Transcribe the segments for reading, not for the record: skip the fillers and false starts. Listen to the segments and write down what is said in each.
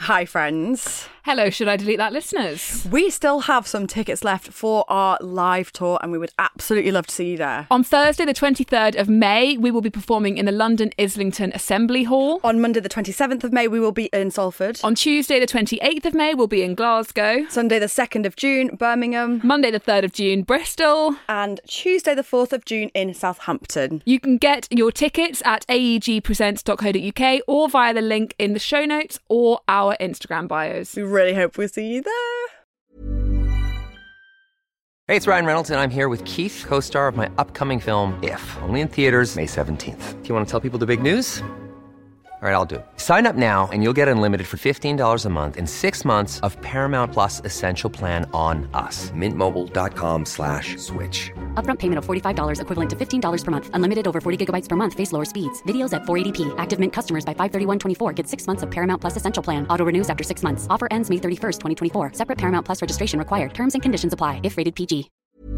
Hi, friends. Hello, should I delete that, listeners? We still have some tickets left for our live tour and we would absolutely love to see you there. On Thursday, the 23rd of May, we will be performing in the London Islington Assembly Hall. On Monday, the 27th of May, we will be in Salford. On Tuesday, the 28th of May, we'll be in Glasgow. Sunday, the 2nd of June, Birmingham. Monday, the 3rd of June, Bristol. And Tuesday, the 4th of June in Southampton. You can get your tickets at aegpresents.co.uk or via the link in the show notes or our Instagram bios. We really hope we'll see you there. Hey, it's Ryan Reynolds, and I'm here with Keith, co-star of my upcoming film, If, only in theaters May 17th. Do you want to tell people the big news? All right, I'll do it. Sign up now and you'll get unlimited for $15 a month and 6 months of Paramount Plus Essential Plan on us. MintMobile.com/switch. Upfront payment of $45 equivalent to $15 per month. Unlimited over 40 gigabytes per month. Face lower speeds. Videos at 480p. Active Mint customers by 531.24 get 6 months of Paramount Plus Essential Plan. Auto renews after 6 months. Offer ends May 31st, 2024. Separate Paramount Plus registration required. Terms and conditions apply if rated PG.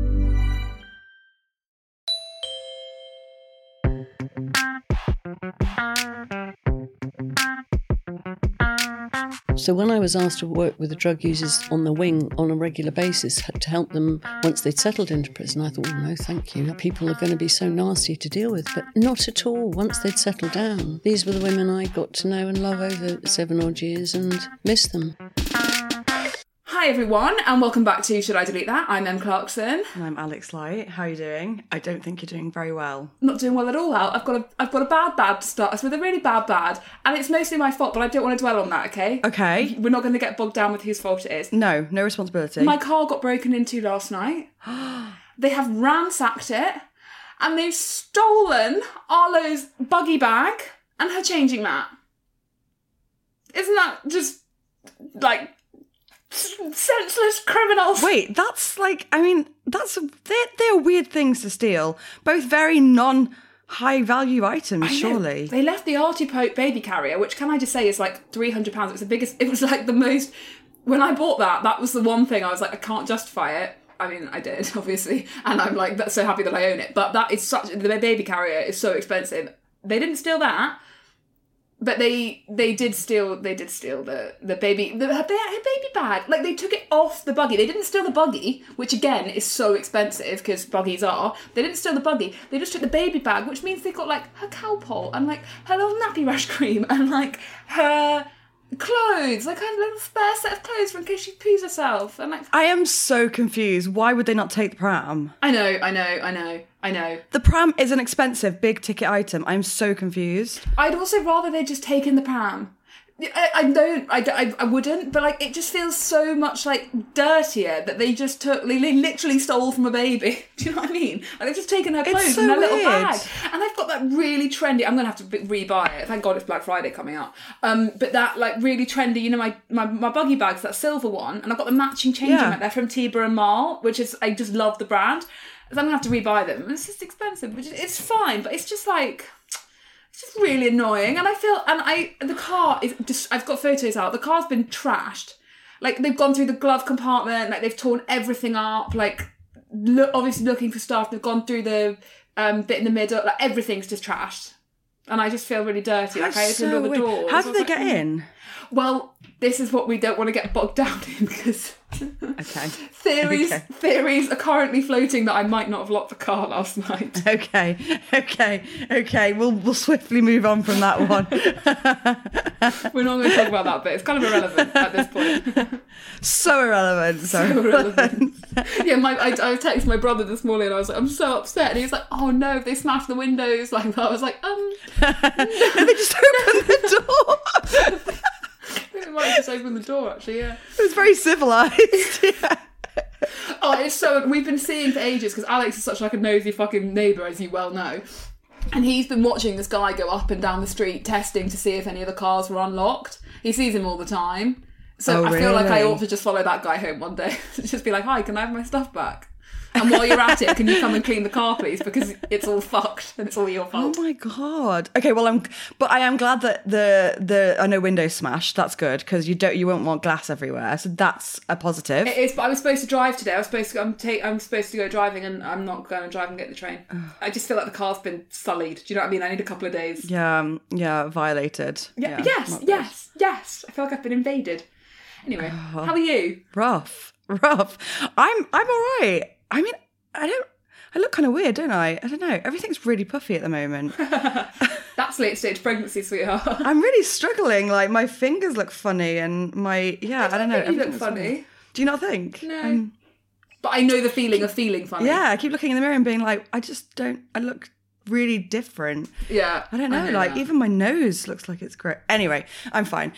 So when I was asked to work with the drug users on the wing on a regular basis to help them once they'd settled into prison, I thought, oh, no, thank you. People are going to be so nasty to deal with. But not at all. Once they'd settled down, these were the women I got to know and love over 7 odd years and miss them. Hi everyone, and welcome back to Should I Delete That? I'm Em Clarkson. And I'm Alex Light. How are you doing? I don't think you're doing very well. Not doing well at all, Al. I've got a bad to start us with, a really bad, and it's mostly my fault, but I don't want to dwell on that, okay? Okay. We're not going to get bogged down with whose fault it is. No responsibility. My car got broken into last night. They have ransacked it, and they've stolen Arlo's buggy bag and her changing mat. Isn't that just, like, senseless criminals? Wait, that's like, I mean, they're weird things to steal. Both very non-high value items, surely. They left the Artie Pope baby carrier, which, can I just say, is like £300. It was like the most, when I bought that was the one thing I was like, I can't justify it. I mean, I did, obviously, and I'm like, that's so happy that I own it. But that is the baby carrier is so expensive. They didn't steal that. But they did steal the baby, her baby bag. Like, they took it off the buggy. They didn't steal the buggy, which again is so expensive because buggies are. They didn't steal the buggy. They just took the baby bag, which means they got like her Calpol and like her little nappy rash cream and like her clothes, like her little spare set of clothes for in case she pees herself. And like, I am so confused. Why would they not take the pram? I know. The pram is an expensive, big ticket item. I'm so confused. I'd also rather they'd just taken the pram. I wouldn't, but like, it just feels so much like dirtier that they just they literally stole from a baby. Do you know what I mean? Like, they've just taken her clothes so and her weird. little bag. And they've got that really trendy, I'm going to have to re-buy it. Thank God it's Black Friday coming up. But that like really trendy, you know, my buggy bag's that silver one, and I've got the matching changing mat there from Tiber and Marl, which is, I just love the brand. So I'm going to have to re-buy them. It's just expensive, which it's fine, but it's just like, it's just really annoying. And the car is just, I've got photos out. The car's been trashed. Like, they've gone through the glove compartment, like, they've torn everything up, like, obviously looking for stuff. They've gone through the bit in the middle, like, everything's just trashed. And I just feel really dirty. Like, I opened all the doors. How did they get in? Well, this is what we don't want to get bogged down in, because okay. Theories are currently floating that I might not have locked the car last night. Okay. We'll swiftly move on from that one. We're not going to talk about that bit. It's kind of irrelevant at this point. So irrelevant. Yeah, I texted my brother this morning and I was like, I'm so upset. And he was like, oh no, if they smashed the windows like that. I was like, no, they just opened the door. They might have just opened the door, actually, yeah. It was very civilised, yeah. Oh, it's so... We've been seeing for ages, because Alex is such like a nosy fucking neighbour, as you well know. And he's been watching this guy go up and down the street, testing to see if any of the cars were unlocked. He sees him all the time. So I feel like I ought to just follow that guy home one day. Just be like, hi, can I have my stuff back? And while you're at it, can you come and clean the car, please? Because it's all fucked and it's all your fault. Oh my God. Okay, well, I am glad that I know windows smashed. That's good, because you won't want glass everywhere. So that's a positive. It is, but I was supposed to drive today. I'm supposed to go driving, and I'm not going to drive and get the train. I just feel like the car's been sullied. Do you know what I mean? I need a couple of days. Yeah, violated. Yeah, yes. I feel like I've been invaded. Anyway, how are you? Rough. I'm all right. I mean, I look kind of weird, don't I? I don't know. Everything's really puffy at the moment. That's late stage pregnancy, sweetheart. I'm really struggling. Like, my fingers look funny, and I don't know. You look funny. Do you not think? No. But I know the feeling of feeling funny. Yeah, I keep looking in the mirror and being like, I look really different. Yeah. I don't know, even my nose looks like it's great. Anyway, I'm fine.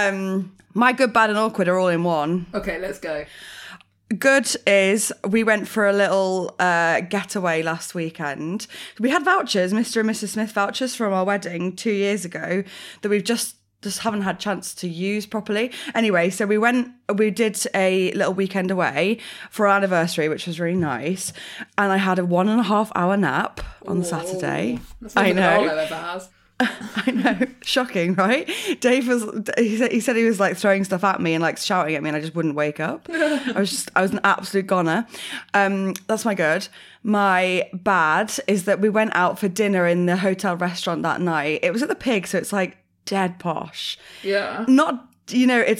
My good, bad and awkward are all in one. Okay, let's go. Good is we went for a little getaway last weekend. We had vouchers, Mr. and Mrs. Smith vouchers from our wedding 2 years ago that we've just haven't had chance to use properly. Anyway, so we did a little weekend away for our anniversary, which was really nice. And I had a 1.5 hour nap on the Saturday. That's more than Arlo ever has. I know, shocking, right? Dave he said he was like throwing stuff at me and like shouting at me, and I just wouldn't wake up. I was an absolute goner. That's my good. My bad is that we went out for dinner in the hotel restaurant that night. It was at the Pig, so it's like dead posh. Yeah. Not, it's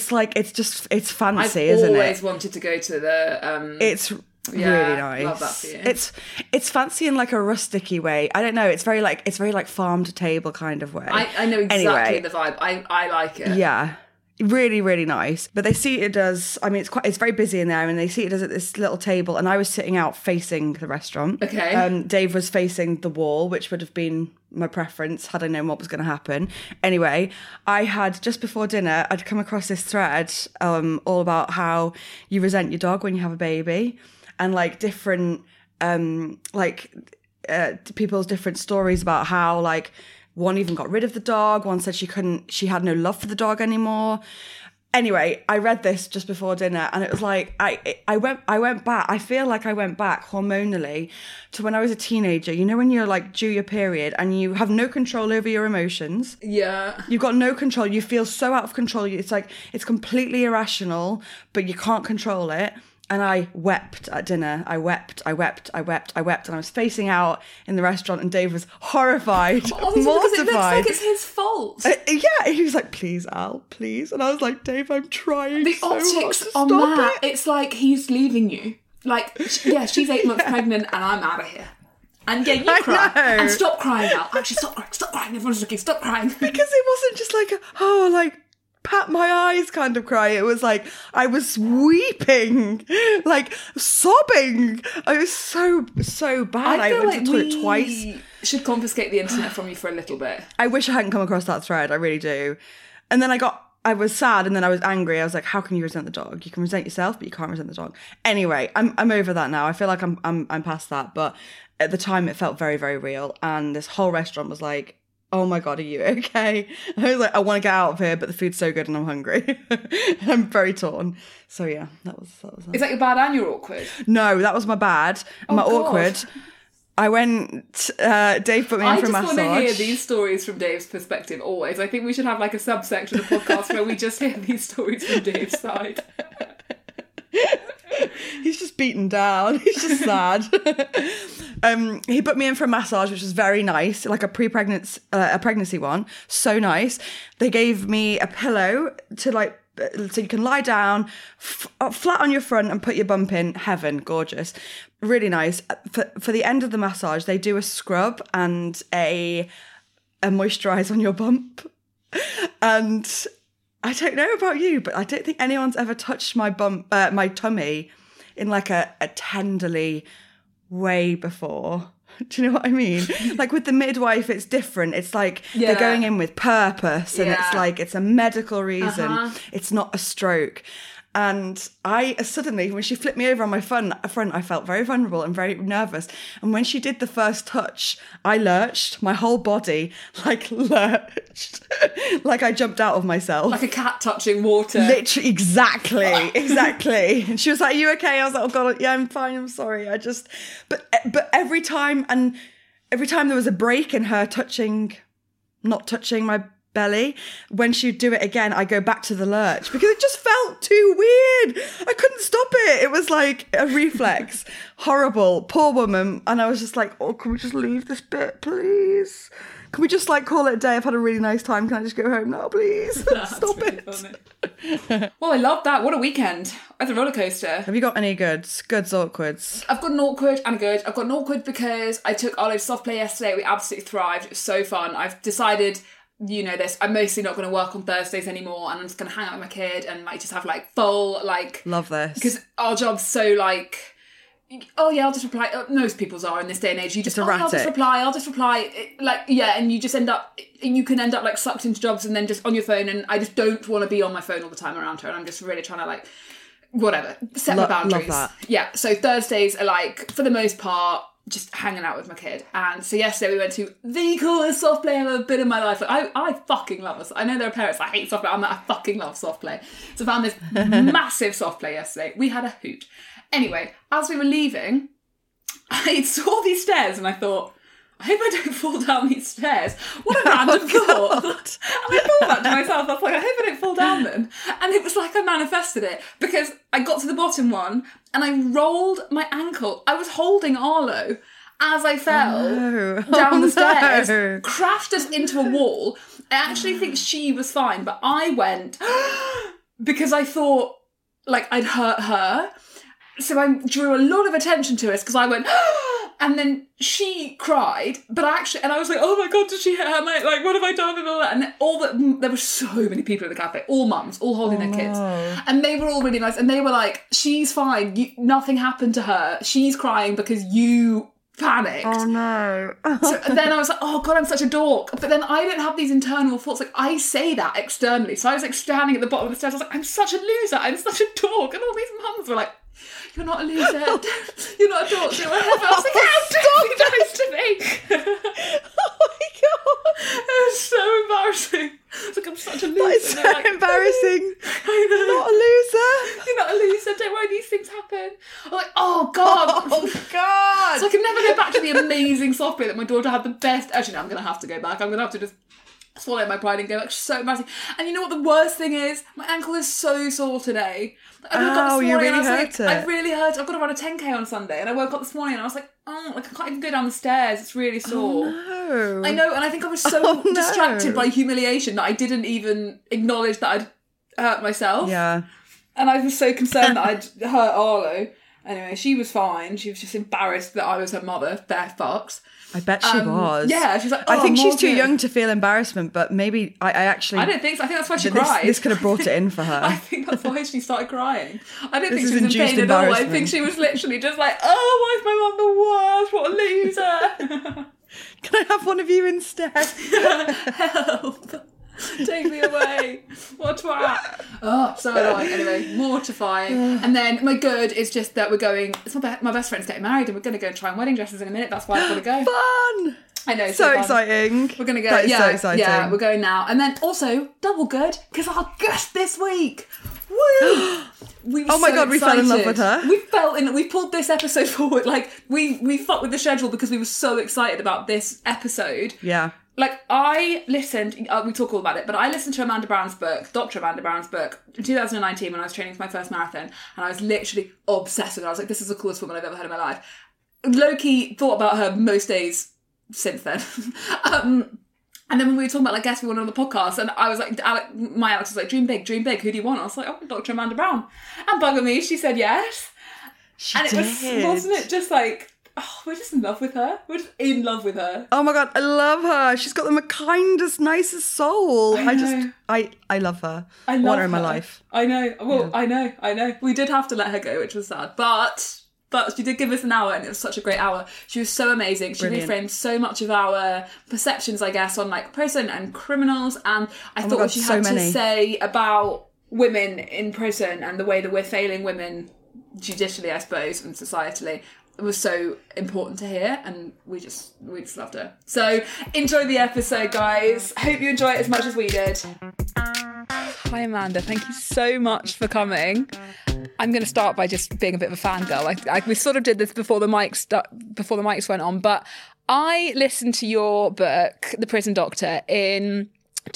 fancy, isn't it? I've always wanted to go to the it's really nice. Love that for you. It's fancy in like a rusticy way. I don't know. It's very like farm to table kind of way. I know exactly the vibe. I like it. Yeah. Really, really nice. But they seated us, it's very busy in there, and they seated us at this little table, and I was sitting out facing the restaurant. Okay. Dave was facing the wall, which would have been my preference had I known what was going to happen. Anyway, I had, just before dinner, I'd come across this thread all about how you resent your dog when you have a baby, and like different, people's different stories about how like, one even got rid of the dog. One said she had no love for the dog anymore. Anyway, I read this just before dinner, and it was like, I went back. I feel like I went back hormonally to when I was a teenager. You know, when you're like due your period and you have no control over your emotions. Yeah. You've got no control. You feel so out of control. It's like, it's completely irrational, but you can't control it. And I wept at dinner. I wept. And I was facing out in the restaurant, and Dave was horrified, mortified. Because it looks like it's his fault. Yeah, he was like, please, Al, please. And I was like, Dave, I'm trying the so hard optics to on stop that. it. It's like he's leaving you. Like, yeah, she's 8 months pregnant, and I'm out of here. And yeah, you cry. And stop crying, Al. Actually, stop crying. Everyone's looking, stop crying. Because it wasn't just like pat my eyes kind of cry. It was like I was weeping, like sobbing. I was so bad. I feel went like to the toilet twice. Should confiscate the internet from you for a little bit. I wish I hadn't come across that thread. I really do. And then I was sad, and then I was angry. I was like, how can you resent the dog? You can resent yourself, but you can't resent the dog. Anyway, I'm over that now. I feel like I'm past that. But at the time, it felt very, very real. And this whole restaurant was like, oh my God, are you okay? I was like, I want to get out of here, but the food's so good and I'm hungry. I'm very torn. So yeah, that was that. Is that your bad and your awkward? No, that was my bad. My awkward. I went, Dave put me in for a massage. I just want to hear these stories from Dave's perspective always. I think we should have like a subsection of the podcast where we just hear these stories from Dave's side. He's just beaten down. He's just sad. He put me in for a massage, which was very nice, like a pregnancy one. So nice. They gave me a pillow to so you can lie down flat on your front and put your bump in. Heaven, gorgeous, really nice. For the end of the massage, they do a scrub and a moisturize on your bump. And I don't know about you, but I don't think anyone's ever touched my tummy in like a tenderly way before. Do you know what I mean? Like with the midwife, it's different. It's like they're going in with purpose, and it's like it's a medical reason. It's not a stroke. And I suddenly, when she flipped me over on my front, I felt very vulnerable and very nervous. And when she did the first touch, I lurched, my whole body like lurched, like I jumped out of myself. Like a cat touching water. Literally, exactly. And she was like, "Are you okay?" I was like, "Oh God, yeah, I'm fine. I'm sorry. I just..." But every time there was a break in her not touching my belly, when she'd do it again, I go back to the lurch because it just felt too weird. I couldn't stop it. It was like a reflex. Horrible. Poor woman. And I was just like, "Oh, can we just leave this bit, please? Can we just like call it a day? I've had a really nice time. Can I just go home now, please?" Stop really it. Funny. Well, I love that. What a weekend. As a roller coaster. Have you got any goods, awkwards? I've got an awkward and a good. I've got an awkward because I took Arlo to soft play yesterday. We absolutely thrived. It was so fun. I've decided, you know this, I'm mostly not going to work on Thursdays anymore, and I'm just going to hang out with my kid and like just have like full like... Love this. Because our job's so like... Oh yeah, I'll just reply. Most people's are in this day and age. You just, I'll just reply. And you just end up, you can end up like sucked into jobs and then just on your phone. And I just don't want to be on my phone all the time around her. And I'm just really trying to like, whatever, set my boundaries. Love that. Yeah. So Thursdays are like, for the most part, just hanging out with my kid. And so yesterday we went to the coolest soft play I've ever been in my life. I fucking love it. I know there are parents that hate soft play. I fucking love soft play. So I found this massive soft play yesterday. We had a hoot. Anyway, as we were leaving, I saw these stairs and I thought, I hope I don't fall down these stairs. What a random thought. And I thought that to myself. I was like, I hope I don't fall down them. And it was like I manifested it because I got to the bottom one and I rolled my ankle. I was holding Arlo as I fell down the stairs, crashed us into a wall. I actually think she was fine, but I went because I thought like I'd hurt her. So I drew a lot of attention to us because I went, and then she cried, but I was like, oh my God, did she hit her mate? Like, what have I done? And all that. There were so many people at the cafe, all mums, all holding their kids. And they were all really nice. And they were like, she's fine. Nothing happened to her. She's crying because you panicked. Oh no. So then I was like, oh God, I'm such a dork. But then I don't have these internal thoughts. Like I say that externally. So I was like standing at the bottom of the stairs. I was like, I'm such a loser. I'm such a dork. And all these mums were like, you're not a loser. You're not a dork. You're whatever. I was like, how dare you nice to me? Oh my God. It was so embarrassing. I was like, I'm such a loser. That is so embarrassing. I know. Not a loser. You're not a loser. Don't worry, these things happen. I'm like, oh God. Oh God. So I can never go back to the amazing soft play that my daughter had the best. Actually, no, I'm going to have to go back. I'm going to have to just swallow my pride and go back. So embarrassing. And you know what the worst thing is? My ankle is so sore today. I woke up this morning and I was like, I really hurt it. I've got to run a 10k on Sunday. And I woke up this morning and I was like, oh, like I can't even go down the stairs. It's really sore. Oh, no. I know. And I think I was so distracted by humiliation that I didn't even acknowledge that I'd hurt myself. Yeah. And I was so concerned that I'd hurt Arlo. Anyway, she was fine. She was just embarrassed that I was her mother. Bare fucks. I bet she was. Yeah, she's like, oh, I think she's too Morgan. young to feel embarrassment, but maybe I actually... I don't think so. I think that's why she this, cried. this could have brought it in for her. I think that's why she started crying. I don't This think she is was in induced pain at all. I embarrassment. think she was literally just like, oh, why is my mum the worst? What a loser. Can I have one of you instead? Help. Take me away. What a twat. Oh, so annoying. Anyway, mortifying. And then my good is just that we're going, it's my best friend's getting married and we're going to go and try on wedding dresses in a minute. That's why I've got to go. Fun! I know. So fun. exciting. We're going to go. That is yeah, so exciting. Yeah, we're going now. And then also, double good, because our guest this week. Woo! We were Oh my so God, we fell in love excited. with her. We pulled this episode forward. Like, we fucked with the schedule because we were so excited about this episode. Yeah. Like, I listened, we talk all about it, but I listened to Amanda Brown's book, Dr. Amanda Brown's book, in 2019 when I was training for my first marathon, and I was literally obsessed with her. I was like, this is the coolest woman I've ever heard in my life. Low-key thought about her most days since then. And then when we were talking about, like, guests we wanted on the podcast, and I was like, Alex was like, dream big, who do you want? I was like, oh, Dr. Amanda Brown. And bugger me, she said yes. She and did. it was, wasn't it just like, oh, we're just in love with her. We're just in love with her. Oh my God, I love her. She's got the kindest, nicest soul. I know. I love her. I love want her in my life. I know. Well, Yeah. I know. We did have to let her go, which was sad. But she did give us an hour and it was such a great hour. She was so amazing. She Brilliant. reframed so much of our perceptions, I guess, on like prison and criminals. And I thought God, what she so had many. to say about women in prison and the way that we're failing women judicially, I suppose, and societally, was so important to hear, and we just loved her. So enjoy the episode, guys. Hope you enjoy it as much as we did. Hi Amanda, thank you so much for coming. I'm going to start by just being a bit of a fangirl. We sort of did this before the mics went on, but I listened to your book, The Prison Doctor, in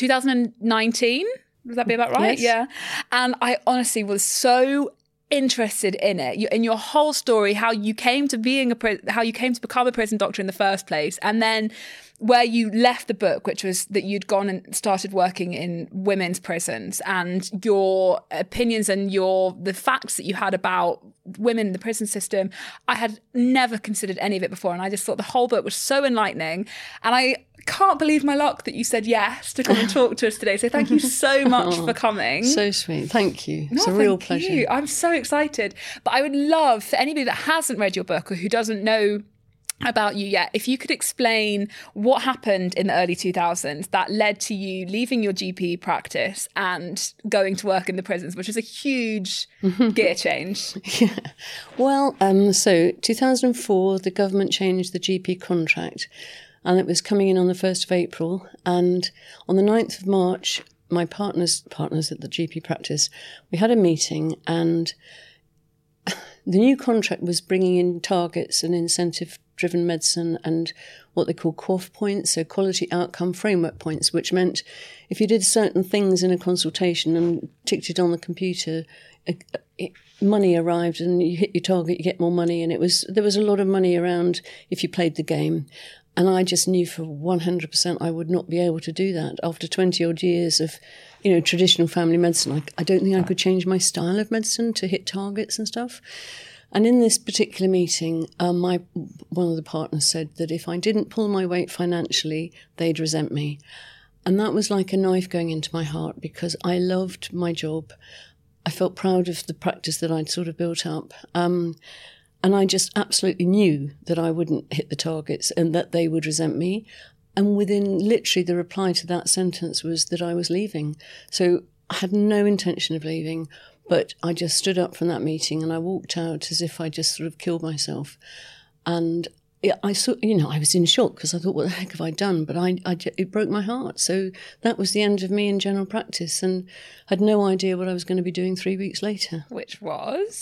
2019. Would that be about right? Yes. Yeah. And I honestly was so interested in it, in your whole story, how you came to become a prison doctor in the first place, and then where you left the book, which was that you'd gone and started working in women's prisons, and your opinions and the facts that you had about women in the prison system. I had never considered any of it before, and I just thought the whole book was so enlightening, and I can't believe my luck that you said yes to come and talk to us today. So thank you so much for coming. So sweet. Thank you. It's No, a real thank pleasure. you. I'm so excited. But I would love, for anybody that hasn't read your book or who doesn't know about you yet, if you could explain what happened in the early 2000s that led to you leaving your GP practice and going to work in the prisons, which is a huge gear change. Yeah. Well, so 2004, the government changed the GP contract, and it was coming in on the 1st of April. And on the 9th of March, my partners at the GP practice, we had a meeting, and the new contract was bringing in targets and incentive-driven medicine and what they call QOF points, so quality outcome framework points, which meant if you did certain things in a consultation and ticked it on the computer, money arrived, and you hit your target, you get more money. And there was a lot of money around if you played the game. And I just knew for 100% I would not be able to do that. After 20 odd years of, traditional family medicine, I don't think I could change my style of medicine to hit targets and stuff. And in this particular meeting, one of the partners said that if I didn't pull my weight financially, they'd resent me. And that was like a knife going into my heart, because I loved my job. I felt proud of the practice that I'd sort of built up. And I just absolutely knew that I wouldn't hit the targets and that they would resent me. And within literally the reply to that sentence was that I was leaving. So I had no intention of leaving, but I just stood up from that meeting and I walked out as if I just sort of killed myself. And I saw, I was in shock because I thought, what the heck have I done? But it broke my heart. So that was the end of me in general practice, and had no idea what I was going to be doing 3 weeks later. Which was,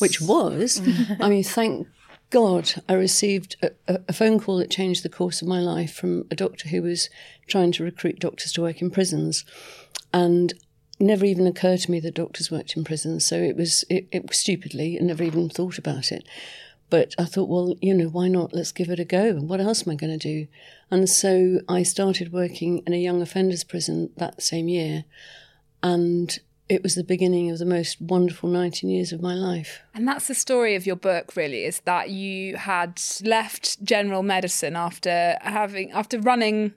thank God I received a phone call that changed the course of my life from a doctor who was trying to recruit doctors to work in prisons. And never even occurred to me that doctors worked in prisons. So it was stupidly, I never even thought about it. But I thought, well, why not? Let's give it a go. What else am I going to do? And so I started working in a young offenders prison that same year. And it was the beginning of the most wonderful 19 years of my life. And that's the story of your book, really, is that you had left general medicine after running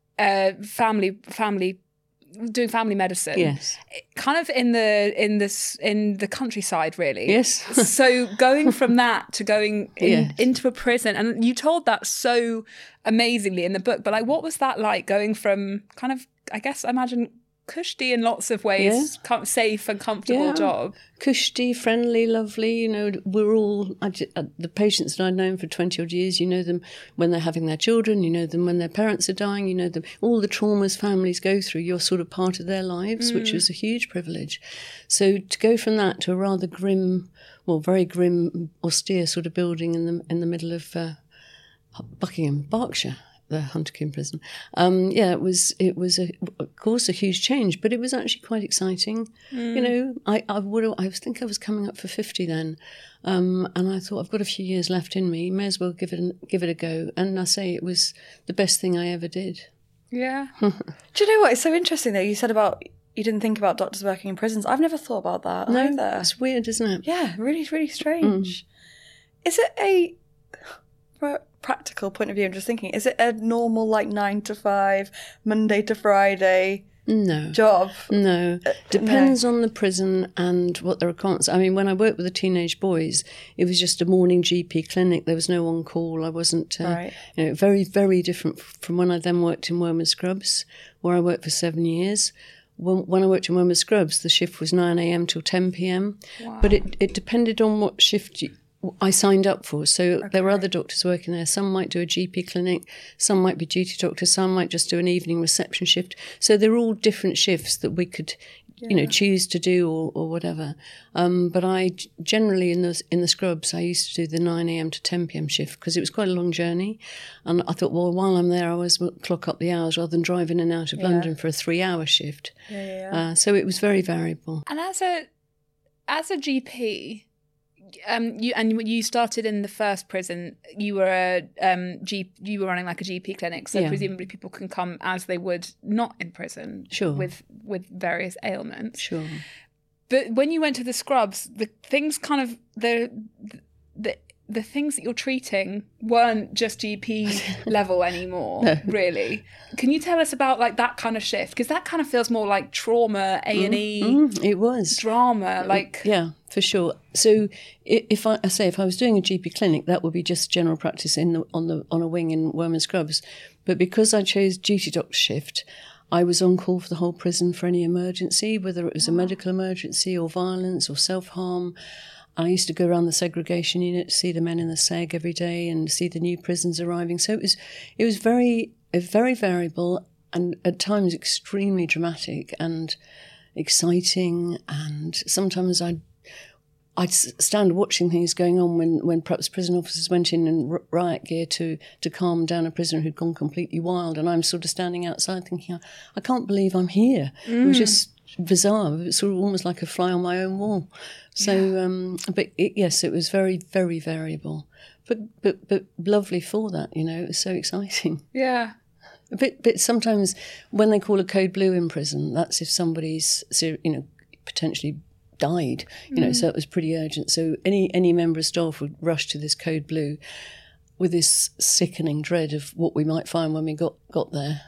doing family medicine. Yes. Kind of in the countryside, really. Yes. So going from that to going Yes. into a prison, and you told that so amazingly in the book, but what was that like, going from kind of, I guess, I imagine, cushy in lots of ways, safe and comfortable job. Cushy, friendly, lovely. We're all, the patients that I've known for 20 odd years, you know them when they're having their children, you know them when their parents are dying, you know them, all the traumas families go through, you're sort of part of their lives, which was a huge privilege. So to go from that to a rather grim, very grim, austere sort of building in the middle of Buckingham, Berkshire, the Hunter Combe prison. It was of course a huge change, but it was actually quite exciting. I think I was coming up for 50 then, and I thought, I've got a few years left in me, may as well give it a go. And I say it was the best thing I ever did. Yeah. Do you know what? It's so interesting though. You said about you didn't think about doctors working in prisons. I've never thought about that either. It's weird, isn't it? Yeah, really, really strange. Is it from a practical point of view, I'm just thinking, is it a normal 9 to 5, Monday to Friday job? No. Depends on the prison and what the requirements. I mean, when I worked with the teenage boys, it was just a morning GP clinic. There was no on call. I wasn't, very, very different from when I then worked in Wormwood Scrubs, where I worked for 7 years, when I worked in Women's Scrubs, the shift was 9 a.m. till 10 p.m. Wow. But it depended on what shift I signed up for. So there were other doctors working there. Some might do a GP clinic, some might be duty doctors, some might just do an evening reception shift. So they're all different shifts that we could, choose to do or whatever. But I generally in the Scrubs, I used to do the 9 a.m. to 10 p.m. shift because it was quite a long journey. And I thought, well, while I'm there, I always clock up the hours rather than drive in and out of London for a 3-hour shift. So it was very variable. And as a GP, you started in the first prison. You were you were running like a GP clinic, so presumably people can come as they would not in prison, sure, with various ailments. Sure. But when you went to the Scrubs, the things kind of the things that you're treating weren't just GP level anymore, really. Can you tell us about like that kind of shift? Because that kind of feels more like trauma, A&E. It was. Drama, like... Yeah, for sure. So if I was doing a GP clinic, that would be just general practice on a wing in Women's Scrubs. But because I chose duty doctor shift, I was on call for the whole prison for any emergency, whether it was a medical emergency or violence or self-harm. I used to go around the segregation unit to see the men in the seg every day and see the new prisons arriving. So it was very, very variable and at times extremely dramatic and exciting. And sometimes I'd stand watching things going on when perhaps prison officers went in riot gear to calm down a prisoner who'd gone completely wild. And I'm sort of standing outside thinking, I can't believe I'm here. It was just bizarre. It was sort of almost like a fly on my own wall. So, yes, it was very, very variable, but lovely for that. It was so exciting. Yeah. But sometimes when they call a code blue in prison, that's if somebody's potentially died. So it was pretty urgent. So any member of staff would rush to this code blue with this sickening dread of what we might find when we got there.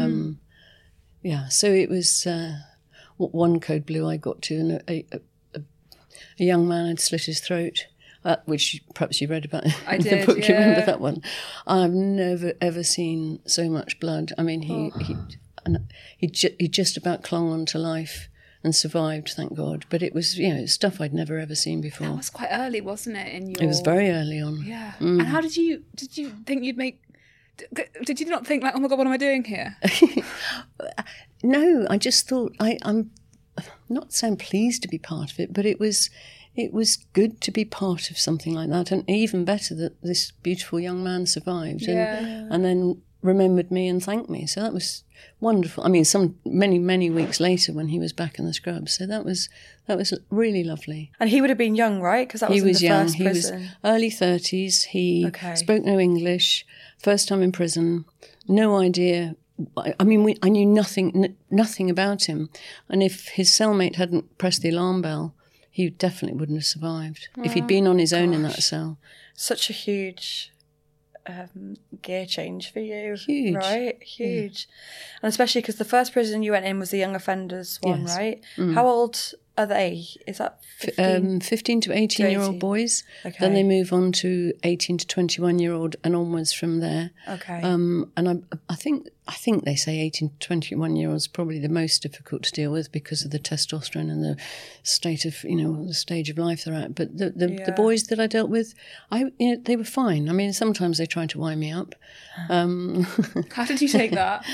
So it was one code blue I got to, and a young man had slit his throat, which perhaps you read about in the book. Yeah. You remember that one? I've never ever seen so much blood. I mean, he just about clung on to life and survived, thank God. But it was stuff I'd never ever seen before. That was quite early, wasn't it? It was very early on. Yeah. And how did you think you'd make? Did you not think like, oh my God, what am I doing here? No, I just thought I'm not so pleased to be part of it, but it was good to be part of something like that, and even better that this beautiful young man survived and then remembered me and thanked me. So that was wonderful. I mean, many weeks later when he was back in the Scrubs. So that was really lovely. And he would have been young, right? Because that was in the young. First prison. He was early 30s. He spoke no English. First time in prison. No idea. I mean, I knew nothing about him. And if his cellmate hadn't pressed the alarm bell, he definitely wouldn't have survived. If he'd been on his own in that cell. Such a huge gear change for you. Huge. Right? Huge. Yeah. And especially because the first prison you went in was the young offenders one, right? How old are they? Is that 15? 15 to 18-year-old boys. Okay. Then they move on to 18 to 21-year-old and onwards from there. Okay. And I think they say 18 to 21-year-olds probably the most difficult to deal with because of the testosterone and the state of the stage of life they're at. But the boys that I dealt with, they were fine. I mean, sometimes they tried to wind me up. How did you take that?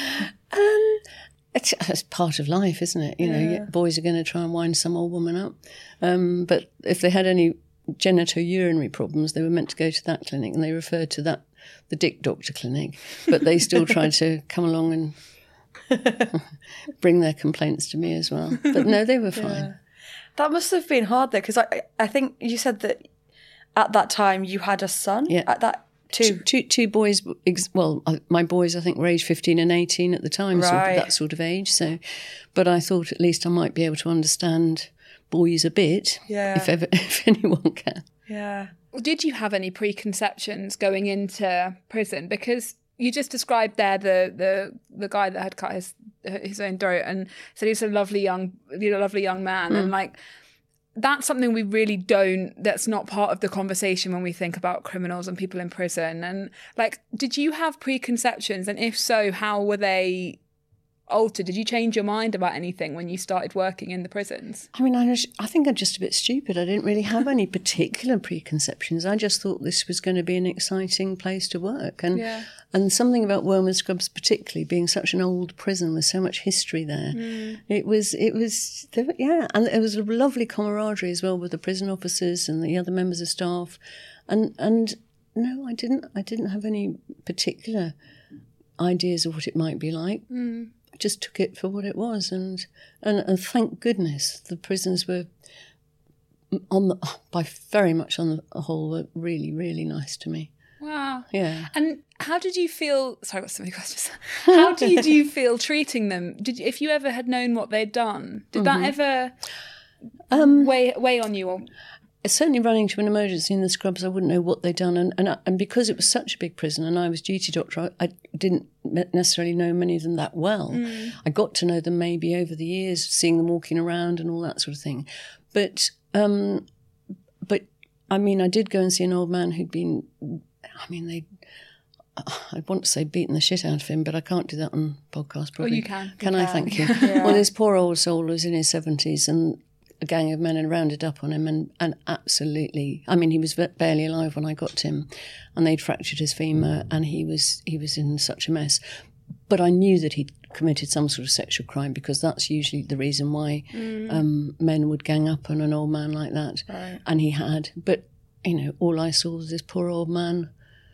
It's part of life, isn't it? Boys are going to try and wind some old woman up. But if they had any genitourinary problems, they were meant to go to that clinic, and they referred to that the dick doctor clinic. But they still tried to come along and bring their complaints to me as well. But no, they were fine. That must have been hard, though, because I think you said that at that time you had a son. Yeah. At that Two boys. Well, my boys I think were age 15 and 18 at the time, right. that sort of age. So, but I thought at least I might be able to understand boys a bit, if anyone can. Yeah. Did you have any preconceptions going into prison? Because you just described there the guy that had cut his own throat and said he was a lovely young man, and like. That's something we really that's not part of the conversation when we think about criminals and people in prison. And like, did you have preconceptions? And if so, how were they alter? Did you change your mind about anything when you started working in the prisons? I mean, I think I'm just a bit stupid. I didn't really have any particular preconceptions. I just thought this was going to be an exciting place to work. And something about Wormwood Scrubs particularly, being such an old prison with so much history there, it was, yeah. And there was a lovely camaraderie as well with the prison officers and the other members of staff. And no, I didn't have any particular ideas of what it might be like. I just took it for what it was, and thank goodness the prisons were very much on the whole were really, really nice to me. Wow. Yeah. And how did you feel? Sorry, I've got so many questions. How did you feel treating them? If you ever had known what they'd done, did that ever weigh on you? Or? Certainly running to an emergency in the Scrubs, I wouldn't know what they'd done. And because it was such a big prison and I was duty doctor, I didn't necessarily know many of them that well. I got to know them maybe over the years, seeing them walking around and all that sort of thing. But I mean, I did go and see an old man who'd been, I'd want to say beating the shit out of him, but I can't do that on podcast probably. Well, you can. Can I? Thank you. Well, this poor old soul was in his 70s and a gang of men had rounded up on him and absolutely, I mean, he was barely alive when I got to him, and they'd fractured his femur and he was in such a mess. But I knew that he'd committed some sort of sexual crime, because that's usually the reason why men would gang up on an old man like that. Right. And he had. But, all I saw was this poor old man,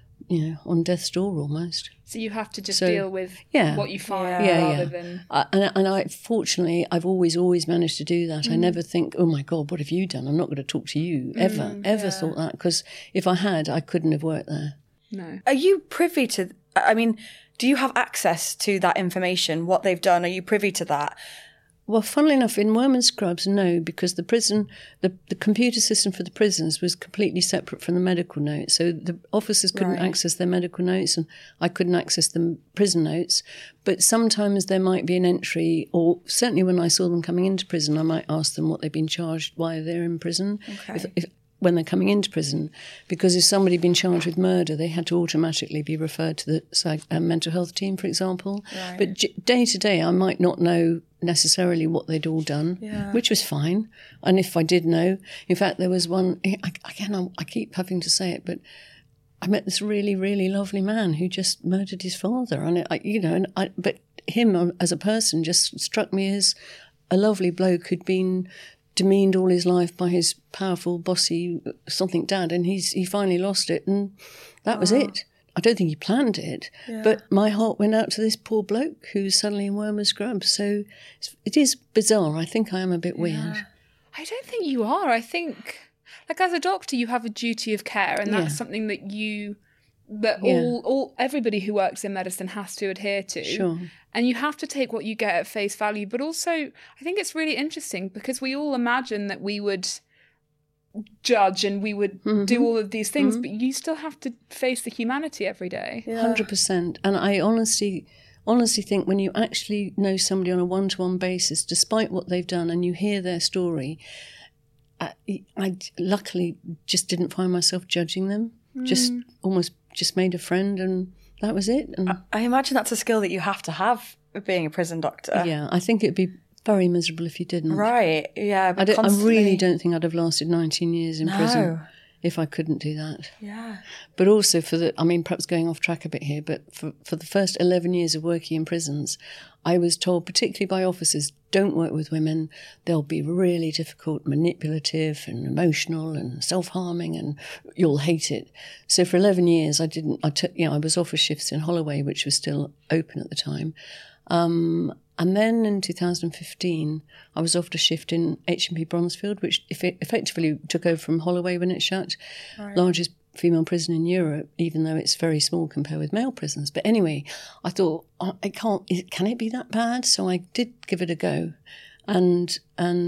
on death's door almost. So you have to just deal with what you find rather than... And I fortunately, I've always managed to do that. I never think, oh my God, what have you done? I'm not going to talk to you, ever thought that. Because if I had, I couldn't have worked there. No. Are you privy to... I mean, do you have access to that information, what they've done? Are you privy to that? Well, funnily enough, in Wormwood Scrubs, no, because the prison, the computer system for the prisons was completely separate from the medical notes. So the officers couldn't access their medical notes, and I couldn't access the prison notes. But sometimes there might be an entry, or certainly when I saw them coming into prison, I might ask them what they've been charged, why they're in prison. Okay. When they're coming into prison, because if somebody had been charged with murder, they had to automatically be referred to the mental health team, for example. Right. But day to day, I might not know necessarily what they'd all done, which was fine. And if I did know, in fact, there was one, again, I keep having to say it, but I met this really, really lovely man who just murdered his father. And, but him as a person just struck me as a lovely bloke who'd been demeaned all his life by his powerful, bossy something dad, and he finally lost it, and that was it. I don't think he planned it, but my heart went out to this poor bloke who's suddenly in Wormwood Scrubs. So it is bizarre. I think I am a bit weird. I don't think you are. I think, like, as a doctor, you have a duty of care, and that's something that all everybody who works in medicine has to adhere to. Sure. And you have to take what you get at face value. But also, I think it's really interesting because we all imagine that we would judge and we would do all of these things, but you still have to face the humanity every day. 100%. And I honestly think when you actually know somebody on a one-to-one basis, despite what they've done, and you hear their story, I luckily just didn't find myself judging them. Just made a friend, and that was it. And I imagine that's a skill that you have to have being a prison doctor. Yeah, I think it'd be very miserable if you didn't. Right, yeah. I really don't think I'd have lasted 19 years in prison if I couldn't do that. Yeah. But also perhaps going off track a bit here, but for the first 11 years of working in prisons, I was told, particularly by officers, don't work with women. They'll be really difficult, manipulative and emotional and self-harming, and you'll hate it. So for 11 years, I was offered shifts in Holloway, which was still open at the time. And then in 2015, I was offered a shift in H&P Bronzefield, which effectively took over from Holloway when it shut. Right. Largest female prison in Europe, even though it's very small compared with male prisons. But anyway, I thought, can it be that bad? So I did give it a go, and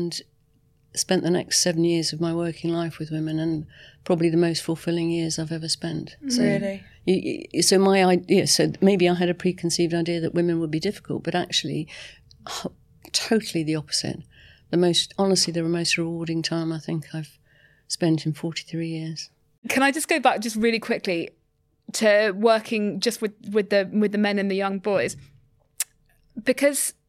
spent the next 7 years of my working life with women, and probably the most fulfilling years I've ever spent. So, really? So my idea, so maybe I had a preconceived idea that women would be difficult, but actually, totally the opposite. The most rewarding time I think I've spent in 43 years. Can I just go back just really quickly to working just with the men and the young boys? Because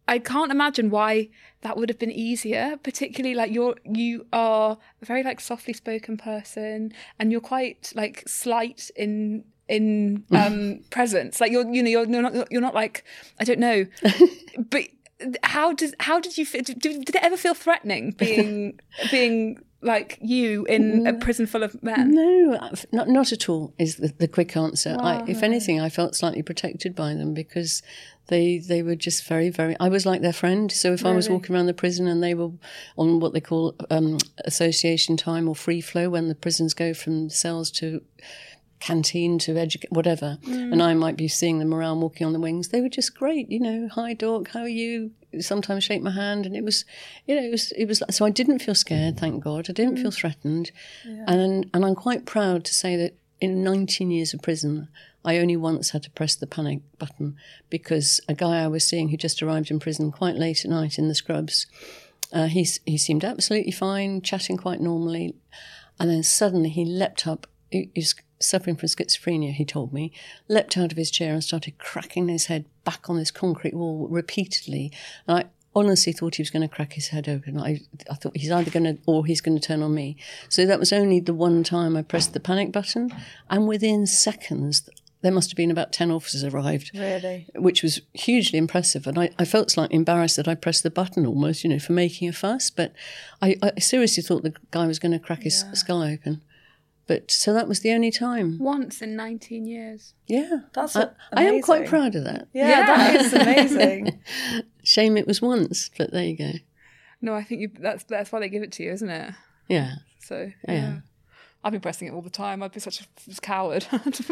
I can't imagine why that would have been easier, particularly like you are a very like softly spoken person, and you're quite like slight in presence. Like you're not like, I don't know, but how did you feel? Did it ever feel threatening being like you in a prison full of men? No, not at all is the quick answer. Wow. If anything, I felt slightly protected by them because they were just very, very... I was like their friend. So if I was walking around the prison and they were on what they call association time or free flow, when the prisons go from cells to canteen to whatever, and I might be seeing them around walking on the wings, they were just great. Hi Doc, how are you? Sometimes shake my hand, and it was so I didn't feel scared, thank God. I didn't feel threatened, and I'm quite proud to say that in 19 years of prison, I only once had to press the panic button because a guy I was seeing who just arrived in prison quite late at night in the scrubs, he seemed absolutely fine, chatting quite normally, and then suddenly he leapt up. He was suffering from schizophrenia, he told me, leapt out of his chair and started cracking his head back on this concrete wall repeatedly. And I honestly thought he was going to crack his head open. I thought he's either going to, or he's going to turn on me. So that was only the one time I pressed the panic button. And within seconds, there must have been about 10 officers arrived. Really? Which was hugely impressive. And I felt slightly embarrassed that I pressed the button almost, for making a fuss. But I seriously thought the guy was going to crack his skull open. But so that was the only time. Once in 19 years. Yeah. That's I am quite proud of that. Yeah, that is amazing. Shame it was once, but there you go. No, I think that's why they give it to you, isn't it? Yeah. So, Yeah. I've been pressing it all the time. I'd be such a coward.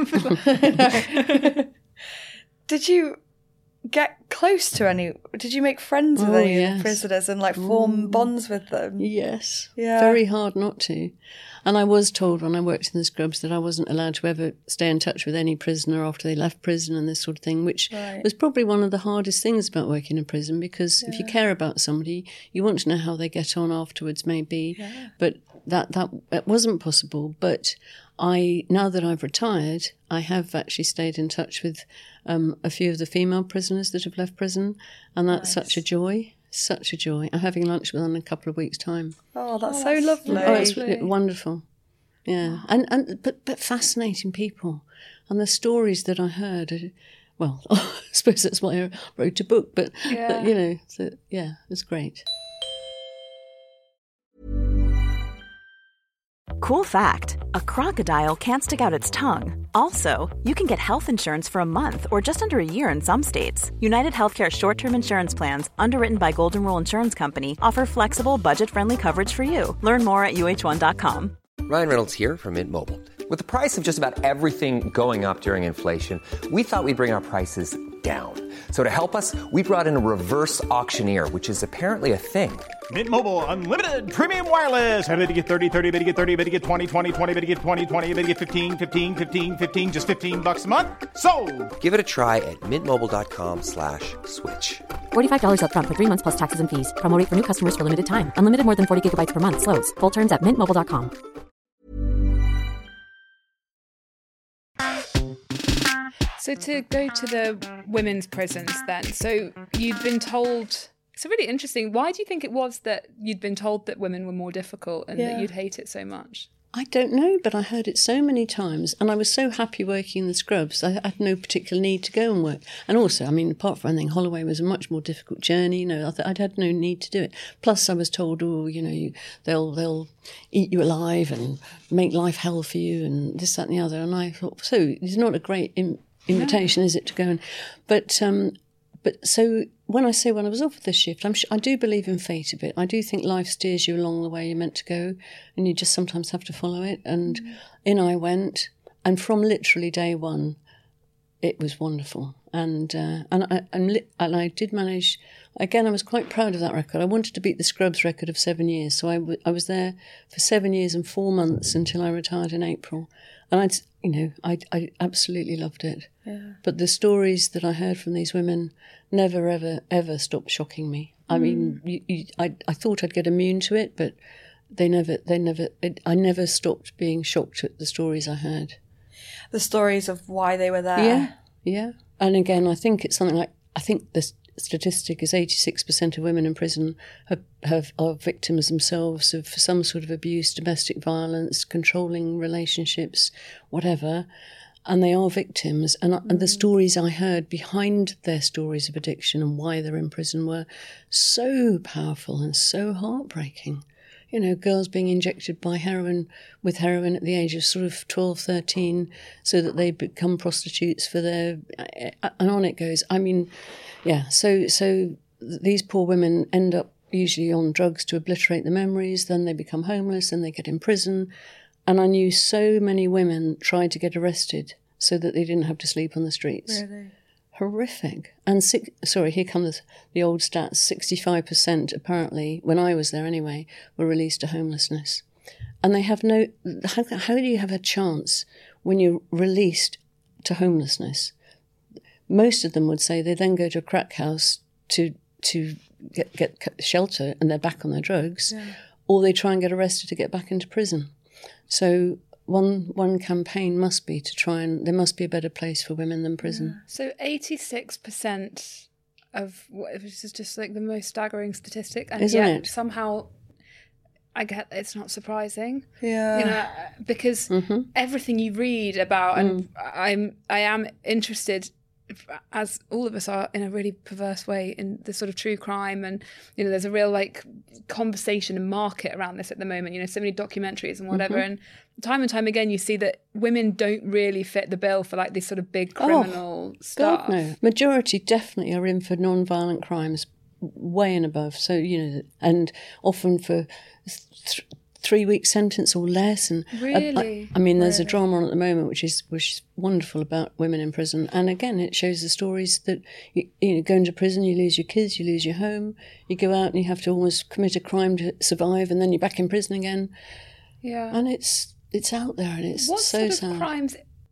Did you get close to any? Did you make friends with any of the prisoners and like form bonds with them? Yes. Yeah. Very hard not to. And I was told when I worked in the scrubs that I wasn't allowed to ever stay in touch with any prisoner after they left prison and this sort of thing, which was probably one of the hardest things about working in prison, because if you care about somebody, you want to know how they get on afterwards, maybe. Yeah. But that wasn't possible. But now that I've retired, I have actually stayed in touch with a few of the female prisoners that have left prison, and that's such a joy. Such a joy. I'm having lunch with them in a couple of weeks' time. Oh, that's so lovely. Oh, it's wonderful. Yeah. But fascinating people. And the stories that I heard, well, I suppose that's why I wrote a book, but it's great. Cool fact, a crocodile can't stick out its tongue. Also, you can get health insurance for a month or just under a year in some states. United Healthcare short-term insurance plans, underwritten by Golden Rule Insurance Company, offer flexible, budget-friendly coverage for you. Learn more at UH1.com. Ryan Reynolds here from Mint Mobile. With the price of just about everything going up during inflation, we thought we'd bring our prices down. So to help us, we brought in a reverse auctioneer, which is apparently a thing. Mint Mobile Unlimited Premium Wireless. How to get 30, 30, bit to get 30, bit to get 20, 20, 20, bit to get 20, 20, bit to get 15, 15, 15, 15, just $15 a month? Sold! Give it a try at mintmobile.com/switch. $45 up front for 3 months plus taxes and fees. Promo rate for new customers for limited time. Unlimited more than 40 gigabytes per month. Slows full terms at mintmobile.com. So to go to the women's prisons then, so you'd been told, it's really interesting, why do you think it was that you'd been told that women were more difficult and that you'd hate it so much? I don't know, but I heard it so many times, and I was so happy working in the scrubs. I had no particular need to go and work. And also, I mean, apart from anything, Holloway was a much more difficult journey. I'd had no need to do it. Plus, I was told, they'll eat you alive and make life hell for you and this, that and the other. And I thought, so it's not a great invitation, is it, to go and... But so when I was offered this shift, I do believe in fate a bit. I do think life steers you along the way you're meant to go, and you just sometimes have to follow it. And in I went, and from literally day one, it was wonderful. And I did manage. Again, I was quite proud of that record. I wanted to beat the Scrubs record of 7 years, so I was there for 7 years and 4 months until I retired in April. And I absolutely loved it. Yeah. But the stories that I heard from these women never, ever, ever stopped shocking me. I mean, I thought I'd get immune to it, but I never stopped being shocked at the stories I heard. The stories of why they were there. Yeah. And again, I think it's something like, statistic is 86% of women in prison are victims themselves of some sort of abuse, domestic violence, controlling relationships, whatever. And they are victims. And the stories I heard behind their stories of addiction and why they're in prison were so powerful and so heartbreaking. You know, girls being injected with heroin at the age of sort of 12, 13, so that they become prostitutes for their... And on it goes. I mean, yeah, so these poor women end up usually on drugs to obliterate the memories, then they become homeless, then they get in prison. And I knew so many women tried to get arrested so that they didn't have to sleep on the streets. Really? Horrific. And here comes the old stats. 65% apparently, when I was there anyway, were released to homelessness. And they have no... How do you have a chance when you're released to homelessness? Most of them would say they then go to a crack house to get shelter and they're back on their drugs, or they try and get arrested to get back into prison. So one campaign must be to try and... There must be a better place for women than prison. So 86% of... Which is just like the most staggering statistic. And Isn't yet it? somehow... I get it's not surprising. Yeah. You know, because everything you read about, and I am interested, as all of us are, in a really perverse way, in the sort of true crime, and you know, there's a real like conversation and market around this at the moment. You know, so many documentaries and whatever, and time again you see that women don't really fit the bill for like these sort of big criminal stuff. God, no. Majority definitely are in for non-violent crimes, way and above. So, you know, and often for 3-week sentence or less. And Really? I mean, there's a drama on at the moment which is wonderful about women in prison. And again, it shows the stories that you know, going to prison, you lose your kids, you lose your home, you go out and you have to almost commit a crime to survive, and then you're back in prison again. Yeah. And it's out there, and it's What so sort of sad. crimes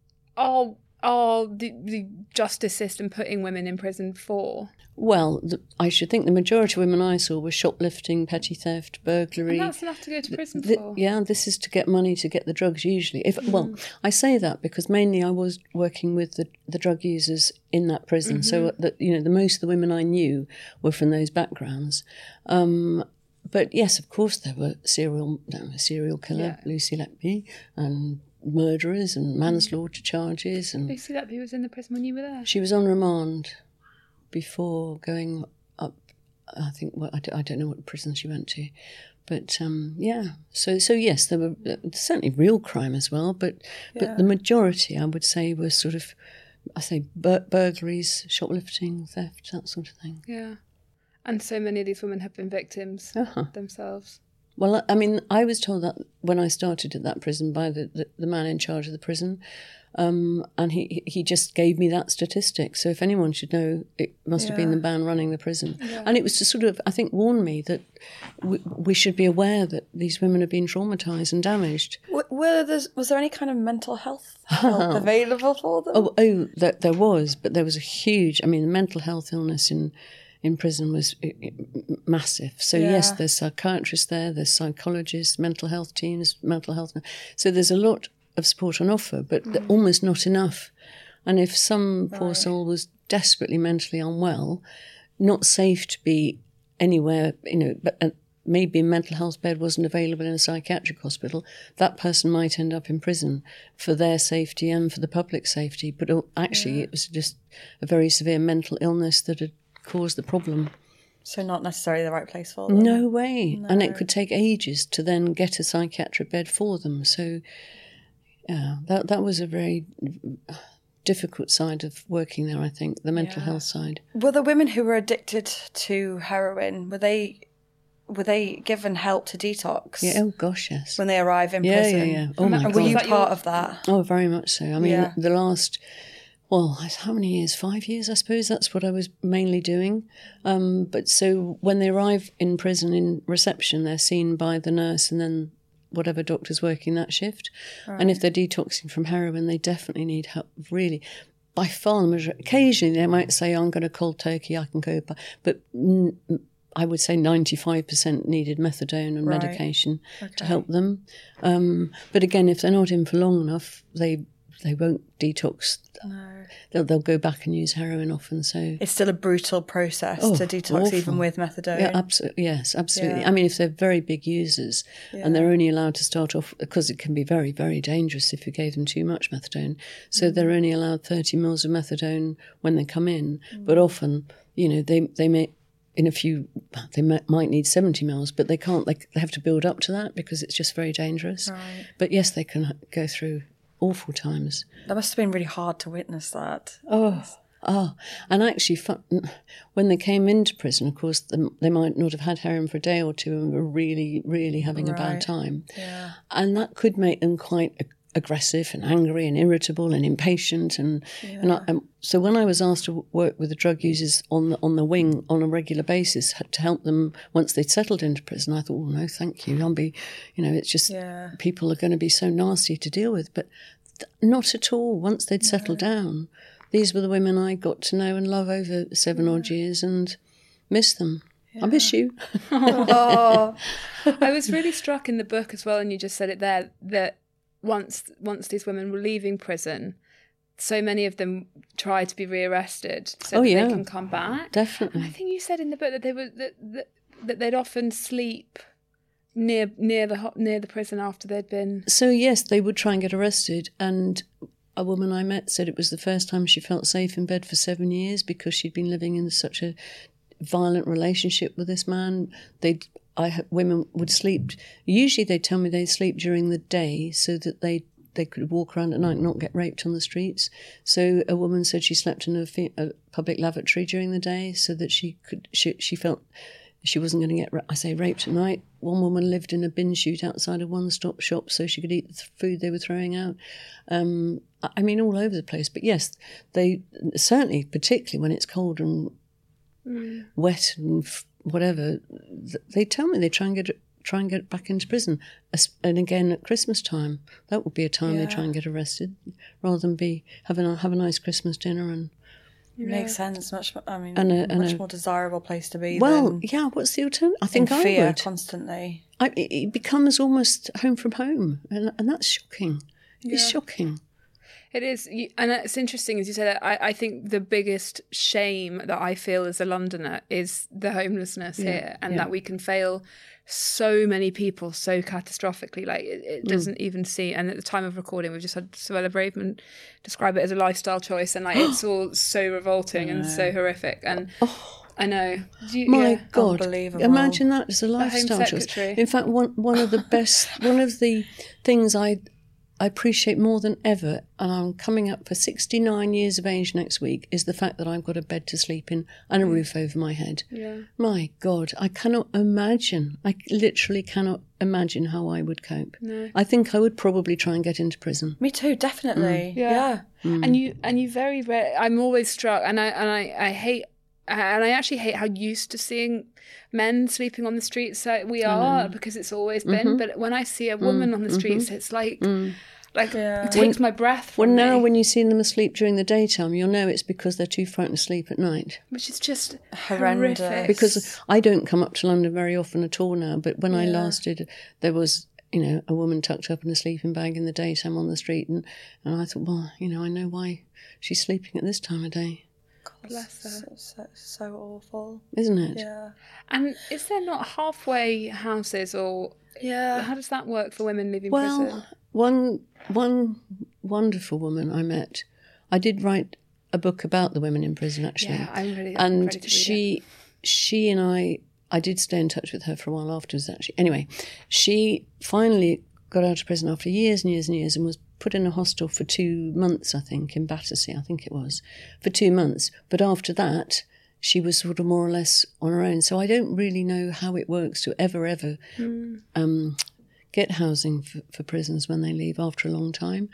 are the justice system putting women in prison for? Well, I should think the majority of women I saw were shoplifting, petty theft, burglary. And that's enough to go to prison for. Yeah, this is to get money to get the drugs usually. Well, I say that because mainly I was working with the drug users in that prison, so that, you know, the most of the women I knew were from those backgrounds. But yes, of course, there were serial killer, Lucy Letby, and murderers and manslaughter charges. And Lucy Letby was in the prison when you were there. she was on remand before going up. I think, well, I don't know what prison she went to, but yeah. So yes, there were certainly real crime as well, but the majority, I would say, were sort of, burglaries, shoplifting, theft, that sort of thing. Yeah. And so many of these women have been victims themselves. Well, I mean, I was told that when I started at that prison by the man in charge of the prison, and he just gave me that statistic. So if anyone should know, it must have been the man running the prison. Yeah. And it was to sort of, I think, warn me that we should be aware that these women have been traumatised and damaged. Was there any kind of mental health help available for them? There was, but there was a huge, I mean, the mental health illness in prison was massive. So yes, there's psychiatrists there's psychologists, mental health teams, mental health. So there's a lot of support on offer, but almost not enough. And if some poor soul was desperately mentally unwell, not safe to be anywhere, you know, but maybe a mental health bed wasn't available in a psychiatric hospital, that person might end up in prison for their safety and for the public safety. But actually, it was just a very severe mental illness that had caused the problem. So not necessarily the right place for them. No way. No. And it could take ages to then get a psychiatric bed for them. So yeah, that was a very difficult side of working there, I think, the mental health side. Were the women who were addicted to heroin, were they given help to detox? Yeah, oh gosh, yes. When they arrive in prison? Yeah. Oh my God. Were you part of that? Oh, very much so. I mean, the last... Well, how many years? 5 years, I suppose. That's what I was mainly doing. But so when they arrive in prison in reception, they're seen by the nurse and then whatever doctor's working that shift. Right. And if they're detoxing from heroin, they definitely need help, really. By far the majority. Occasionally they might say, I'm going to cold turkey, I can go. But I would say 95% needed methadone and medication to help them. But again, if they're not in for long enough, they they won't detox. No. They'll go back and use heroin often. So it's still a brutal process to detox, awful. even with methadone. Yeah, absolutely. Yes, absolutely. Yeah. I mean, if they're very big users and they're only allowed to start off, because it can be very, very dangerous if you gave them too much methadone. So they're only allowed 30 mils of methadone when they come in. But often, they may, in a few, they might need 70 mils, but they can't. They have to build up to that because it's just very dangerous. Right. But yes, they can go through awful times. That must have been really hard to witness that. And actually, when they came into prison, of course, they might not have had heroin for a day or two and were really, really having a bad time. Yeah. And that could make them quite aggressive and angry and irritable and impatient. So when I was asked to work with the drug users on the wing on a regular basis to help them once they'd settled into prison, I thought, no, thank you. It's just people are going to be so nasty to deal with. But not at all. Once they'd settled down, these were the women I got to know and love over 7 odd years and miss them. Yeah. I miss you. I was really struck in the book as well, and you just said it there, that once these women were leaving prison, so many of them tried to be rearrested so that they can come back. Definitely. And I think you said in the book that they were that they'd often sleep near the prison after they'd been. So yes, they would try and get arrested, and a woman I met said it was the first time she felt safe in bed for 7 years because she'd been living in such a violent relationship with this man. Women would sleep. Usually they'd tell me they'd sleep during the day so that they could walk around at night and not get raped on the streets. So a woman said she slept in a public lavatory during the day so that she felt she wasn't going to get, raped at night. One woman lived in a bin chute outside a one-stop shop so she could eat the food they were throwing out. All over the place. But yes, they certainly, particularly when it's cold and wet and whatever, they tell me they try and get back into prison. And again, at Christmas time, that would be a time they try and get arrested, rather than have a nice Christmas dinner and. It makes sense. Much more desirable place to be. Well, yeah. What's the alternative? I think fear I would constantly. It becomes almost home from home, and that's shocking. Yeah. It's shocking. It is, and it's interesting as you say that. I think the biggest shame that I feel as a Londoner is the homelessness here, and that we can fail so many people so catastrophically. Like it doesn't even see. And at the time of recording, we've just had Suella Braverman describe it as a lifestyle choice, and like it's all so revolting and so horrific. And I know. My God, unbelievable. Imagine that as a lifestyle choice. In fact, one of the things I appreciate more than ever, and I'm coming up for 69 years of age next week, is the fact that I've got a bed to sleep in and a roof over my head. Yeah. My God, I literally cannot imagine how I would cope. No. I think I would probably try and get into prison. Me too, definitely. Yeah. And you very rare. I'm always struck, and I hate. And I actually hate how used to seeing men sleeping on the streets we are, because it's always been. But when I see a woman on the streets, it's like it takes my breath from me. Now when you see them asleep during the daytime, you'll know it's because they're too frightened to sleep at night. Which is just horrendous. Horrific. Because I don't come up to London very often at all now, but when I last did, there was a woman tucked up in a sleeping bag in the daytime on the street, and I thought, well, I know why she's sleeping at this time of day. Bless her. So awful. Isn't it? Yeah. And is there not halfway houses, or how does that work for women leaving prison? One wonderful woman I met, I did write a book about the women in prison, actually. Yeah, I'm ready to and read it. she and I did stay in touch with her for a while afterwards, actually. Anyway, she finally got out of prison after years and years and years and was put in a hostel for 2 months, I think, in Battersea, I think it was, for 2 months. But after that, she was sort of more or less on her own. So I don't really know how it works to ever get housing for prisoners when they leave after a long time.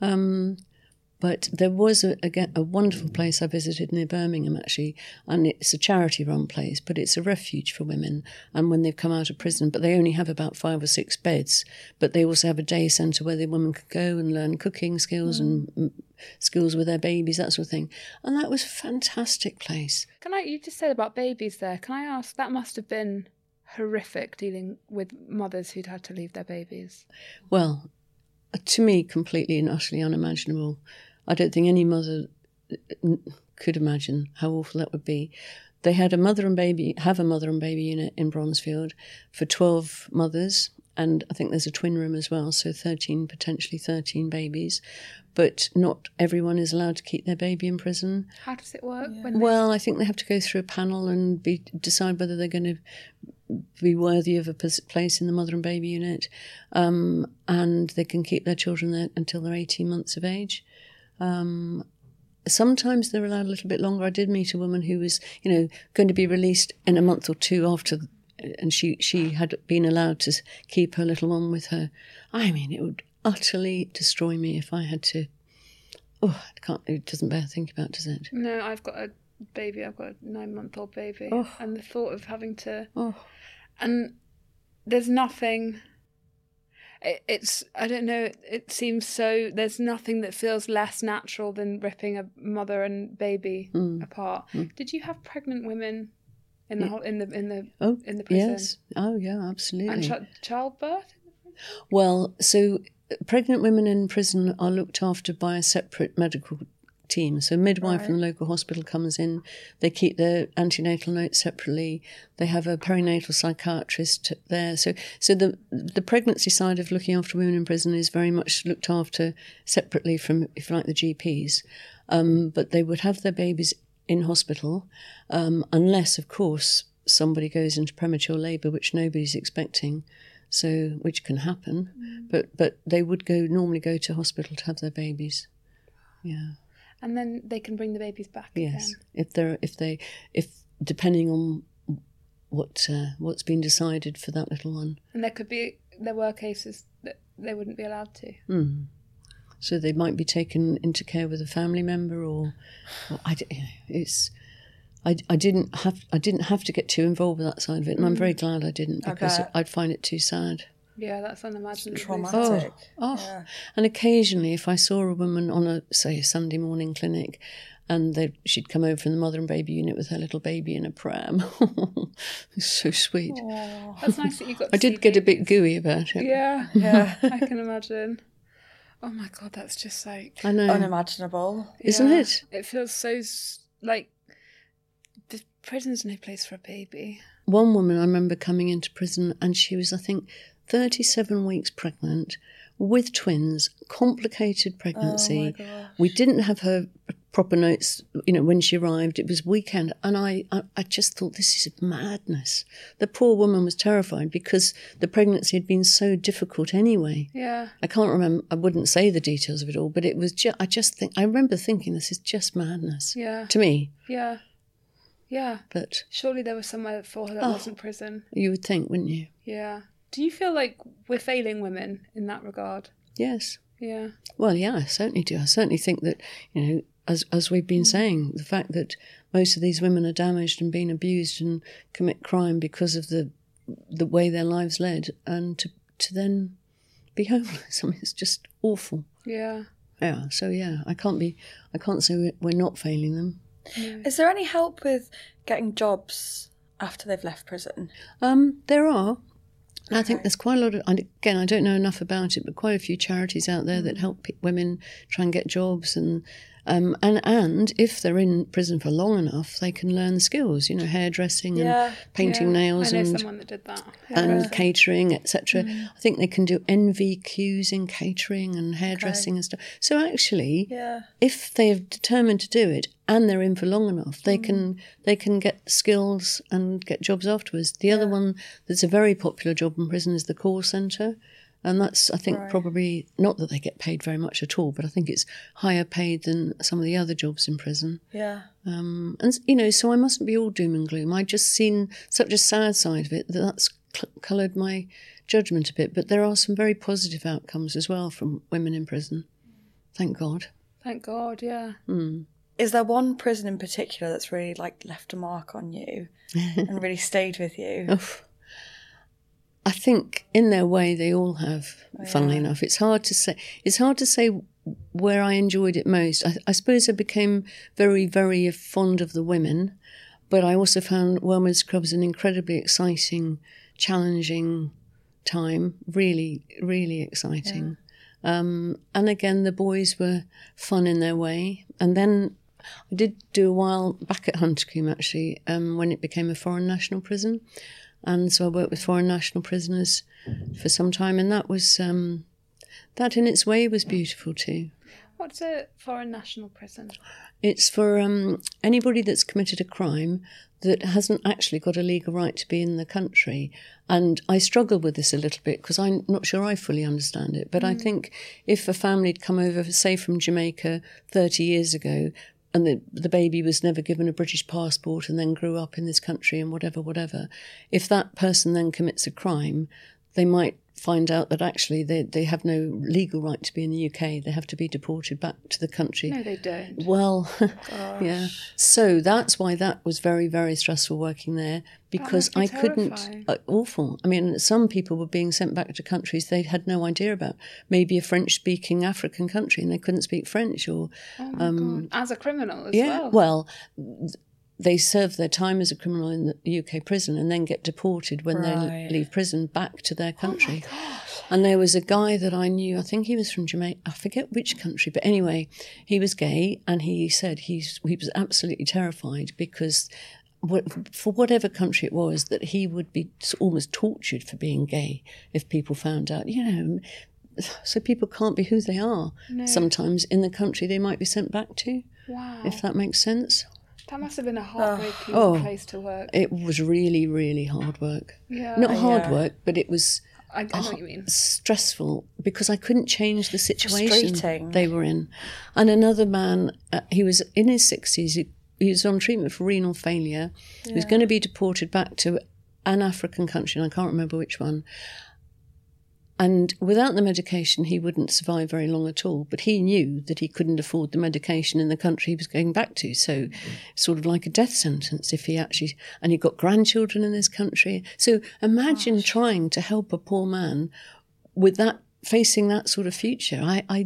But there was a wonderful place I visited near Birmingham, actually, and it's a charity-run place, but it's a refuge for women. And when they've come out of prison, but they only have about 5 or 6 beds, but they also have a day centre where the women could go and learn cooking skills and skills with their babies, that sort of thing. And that was a fantastic place. You just said about babies there. Can I ask, that must have been horrific dealing with mothers who'd had to leave their babies? Well, to me, completely and utterly unimaginable. I don't think any mother could imagine how awful that would be. They had a mother and baby unit in Bronzefield for 12 mothers, and I think there's a twin room as well, so potentially 13 babies. But not everyone is allowed to keep their baby in prison. How does it work? Well, I think they have to go through a panel and decide whether they're going to be worthy of a place in the mother and baby unit, and they can keep their children there until they're 18 months of age. Sometimes they're allowed a little bit longer. I did meet a woman who was, going to be released in a month or two after, and she had been allowed to keep her little one with her. I mean, it would utterly destroy me if I had to. Oh, it doesn't bear thinking about, does it? No, I've got a baby. I've got a 9-month-old baby, and the thought of having to. And there's nothing. It's I don't know. It seems so. There's nothing that feels less natural than ripping a mother and baby apart. Did you have pregnant women in the in the prison? Yes. Oh yeah, absolutely. And childbirth? Well, so pregnant women in prison are looked after by a separate medical team. So midwife from the local hospital comes in. They keep their antenatal notes separately. They have a perinatal psychiatrist there. So the pregnancy side of looking after women in prison is very much looked after separately from, if you like, the GPs. But they would have their babies in hospital, unless, of course, somebody goes into premature labour, which nobody's expecting. So, which can happen, but they would normally go to hospital to have their babies. Yeah. And then they can bring the babies back. Yes, again. if depending on what's been decided for that little one. And there were cases that they wouldn't be allowed to. So they might be taken into care with a family member, or I didn't have to get too involved with that side of it, and I'm very glad I didn't, because I'd find it too sad. Yeah, that's unimaginable. Traumatic. Yeah. And occasionally, if I saw a woman on a Sunday morning clinic, and she'd come over from the mother and baby unit with her little baby in a pram, it's so sweet. Aww. That's nice that you got. I did get a bit gooey about it. Yeah, I can imagine. Oh my God, that's just like I know, unimaginable, isn't it? It feels so like the prison's no place for a baby. One woman I remember coming into prison, and she was, I think, 37 weeks pregnant with twins, complicated pregnancy. Oh my gosh. We didn't have her proper notes, when she arrived. It was weekend, and I just thought, this is madness. The poor woman was terrified because the pregnancy had been so difficult anyway. Yeah. I can't remember, I wouldn't say the details of it all, but it was I remember thinking, this is just madness. Yeah. To me. Yeah. Yeah. But surely there was somewhere for her that wasn't prison. You would think, wouldn't you? Yeah. Do you feel like we're failing women in that regard? Yes. Yeah. Well, yeah, I certainly do. I certainly think that, as we've been saying, the fact that most of these women are damaged and being abused and commit crime because of the way their lives led, and to then be homeless. I mean, it's just awful. Yeah. Yeah. So yeah, I can't say we're not failing them. Yeah. Is there any help with getting jobs after they've left prison? There are. I think there's quite a lot of, again, I don't know enough about it, but quite a few charities out there that help women try and get jobs, and if they're in prison for long enough, they can learn skills, hairdressing and painting nails, I know someone that did that. And catering, etc. I think they can do NVQs in catering and hairdressing and stuff. So actually, if they have determined to do it and they're in for long enough, they can get skills and get jobs afterwards. The other one that's a very popular job in prison is the call centre. And that's, I think, probably, not that they get paid very much at all, but I think it's higher paid than some of the other jobs in prison. Yeah. And, so I mustn't be all doom and gloom. I've just seen such a sad side of it that's coloured my judgment a bit. But there are some very positive outcomes as well from women in prison. Thank God. Thank God, yeah. Is there one prison in particular that's really, left a mark on you and really stayed with you? Oof. I think in their way they all have, funnily enough. It's hard to say. It's hard to say where I enjoyed it most. I suppose I became very, very fond of the women, but I also found Wormwood Scrubs an incredibly exciting, challenging time. Really, really exciting. And again, the boys were fun in their way. And then I did do a while back at Huntercombe, actually, when it became a foreign national prison. And so I worked with foreign national prisoners for some time. And that was, that in its way was beautiful too. What's a foreign national prison? It's for anybody that's committed a crime that hasn't actually got a legal right to be in the country. And I struggle with this a little bit because I'm not sure I fully understand it. But I think if a family had come over, say, from Jamaica 30 years ago, and the baby was never given a British passport and then grew up in this country and whatever, if that person then commits a crime, they might find out that actually they have no legal right to be in the UK. They have to be deported back to the country. No, they don't. Well, yeah. So that's why that was very, very stressful working there, because I couldn't... awful. I mean, some people were being sent back to countries they had no idea about. Maybe a French-speaking African country and they couldn't speak French or... Oh my God. As a criminal as well. Well, they serve their time as a criminal in the UK prison and then get deported when they leave prison back to their country. Oh my gosh. And there was a guy that I knew, I think he was from Jamaica, I forget which country, but anyway, he was gay, and he said he was absolutely terrified because for whatever country it was, that he would be almost tortured for being gay if people found out, so people can't be who they are sometimes in the country they might be sent back to. Wow. If that makes sense. That must have been a heartbreaking place to work. It was really, really hard work. Yeah. Not hard work, but it was I know what you mean. Stressful because I couldn't change the situation Frustrating. they were in. And another man, he was in his 60s, he was on treatment for renal failure. He was going to be deported back to an African country, and I can't remember which one. And without the medication, he wouldn't survive very long at all. But he knew that he couldn't afford the medication in the country he was going back to. So sort of like a death sentence if he actually... And he got grandchildren in this country. So imagine trying to help a poor man with that, facing that sort of future. I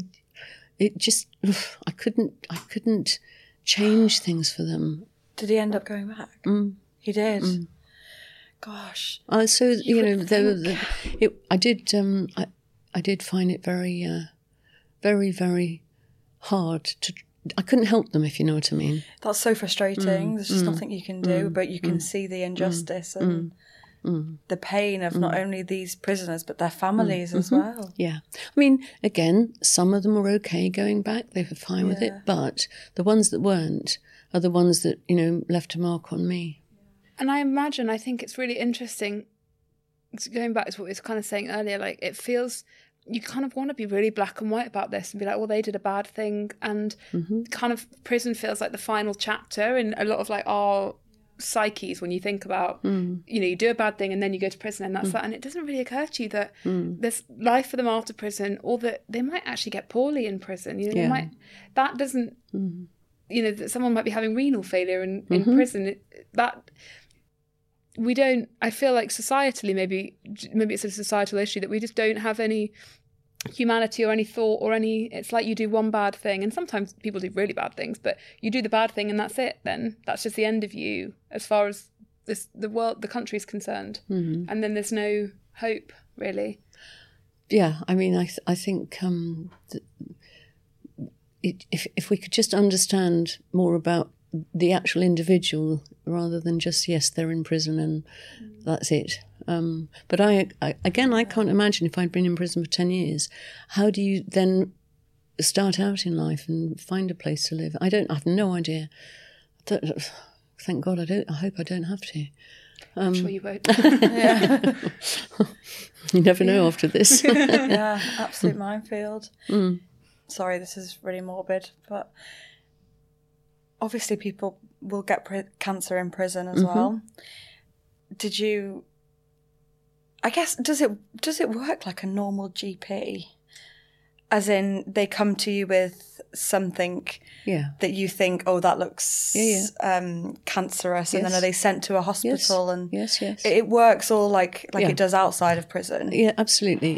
couldn't change things for them. Did he end up going back? He did. Gosh. So I did find it very, very, very hard to. I couldn't help them, if you know what I mean. That's so frustrating. There's just nothing you can do, but you can see the injustice and the pain of not only these prisoners but their families as well. Yeah, I mean, again, some of them were okay going back; they were fine with it. But the ones that weren't are the ones that left a mark on me. And I think it's really interesting, going back to what we were kind of saying earlier, like it feels, you kind of want to be really black and white about this and be like, well, they did a bad thing. And kind of prison feels like the final chapter in a lot of like our psyches when you think about, you do a bad thing and then you go to prison and that's that. And it doesn't really occur to you that there's life for them after prison, or that they might actually get poorly in prison. That doesn't, that someone might be having renal failure in prison. We don't, I feel like societally, maybe it's a societal issue that we just don't have any humanity or any thought or any, it's like you do one bad thing, and sometimes people do really bad things, but you do the bad thing and that's it then. That's just the end of you as far as the country is concerned. And then there's no hope, really. Yeah, I mean, I think if we could just understand more about the actual individual rather than just, yes, they're in prison and that's it. But I can't imagine if I'd been in prison for 10 years, how do you then start out in life and find a place to live? I have no idea. Thank God I hope I don't have to. I'm sure you won't. You never know after this. Yeah, absolute minefield. Sorry, this is really morbid, but obviously people will get cancer in prison as well. Did you, I guess, does it work like a normal GP? As in, they come to you with something that you think, oh, that looks cancerous, and then are they sent to a hospital? And yes. It works all like it does outside of prison. Yeah, absolutely.